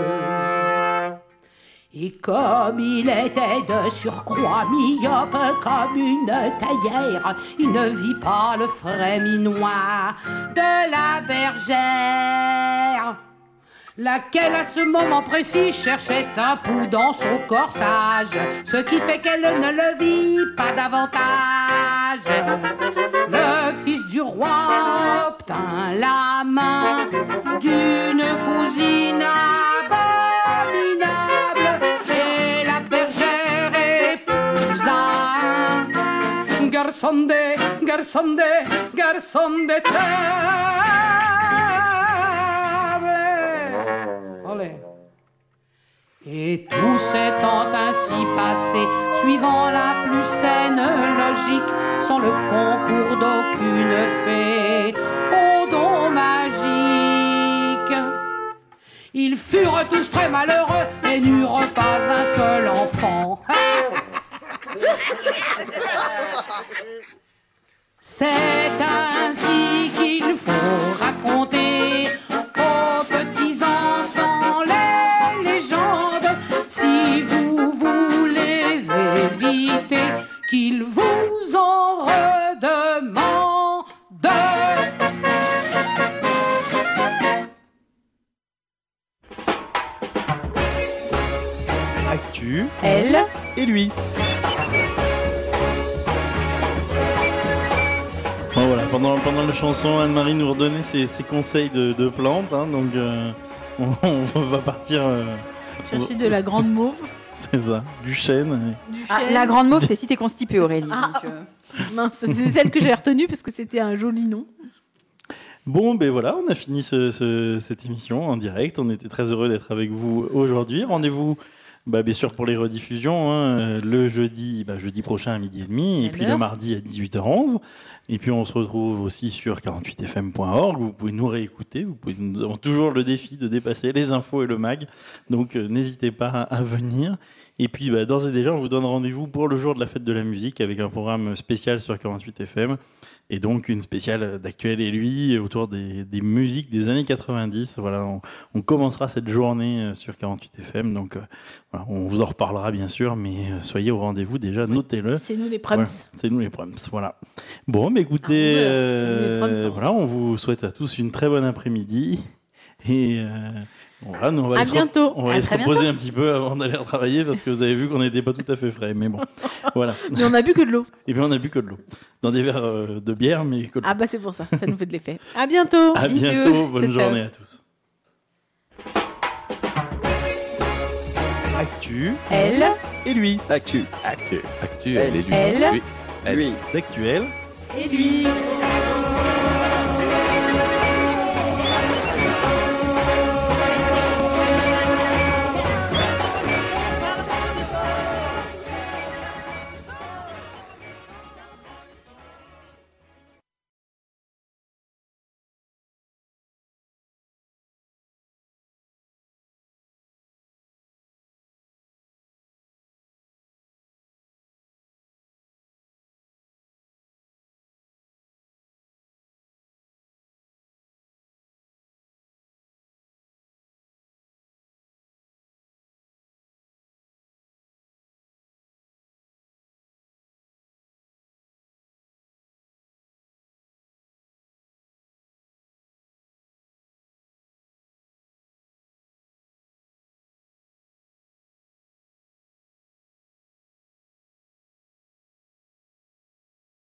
Et comme il était de surcroît myope comme une théière, il ne vit pas le fréminois de la bergère, laquelle à ce moment précis cherchait un pouls dans son corsage, ce qui fait qu'elle ne le vit pas davantage. Le fils du roi obtint la main d'une cousine abominable et la bergère épousa un garçon de table. Allez. Et tout s'étant ainsi passé, suivant la plus saine logique, sans le concours d'aucune fée au don magique, ils furent tous très malheureux et n'eurent pas un seul enfant. C'est ainsi qu'il faut raconter aux petits-enfants les légendes, si vous voulez éviter qu'ils vous en redemandent. Actu, Elle. et lui. Bon, voilà, pendant la chanson, Anne-Marie nous redonnait ses conseils de plantes, hein, donc on va partir Chercher de la grande mauve. C'est ça, du chêne. Du Ah, chêne. la grande mauve, c'est si t'es constipé, Aurélie. Ah. donc, Mince, c'est celle que j'ai retenue parce que c'était un joli nom. Bon, ben voilà, on a fini cette émission en direct. On était très heureux d'être avec vous aujourd'hui. Rendez-vous, bien sûr, pour les rediffusions, hein, le jeudi prochain à 12h30 et puis le mardi à 18h11. Et puis on se retrouve aussi sur 48fm.org. Vous pouvez nous réécouter. Nous avons toujours le défi de dépasser les infos et le mag. Donc n'hésitez pas à venir. Et puis d'ores et déjà, on vous donne rendez-vous pour le jour de la fête de la musique avec un programme spécial sur 48FM. Et donc une spéciale d'Actuel et lui autour des musiques des années 90. Voilà, on commencera cette journée sur 48FM. Donc voilà, on vous en reparlera bien sûr, mais soyez au rendez-vous déjà, notez-le. C'est nous les Prums. Voilà, c'est nous les Prums, voilà. Bon, mais écoutez, voilà, on vous souhaite à tous une très bonne après-midi. Et voilà, nous, on va à bientôt. On va aller se reposer un petit peu avant d'aller travailler parce que vous avez vu qu'on n'était pas tout à fait frais. Mais bon, voilà. Mais on a bu que de l'eau. Et puis on a bu que de l'eau. Dans des verres de bière, mais que de l'eau. Ah bah c'est pour ça, ça nous fait de l'effet. À bientôt. À bientôt, bonne journée à tous. Actu. Elle. Et lui. Actu, elle et lui. Elle. Lui. D'actuel. Et lui.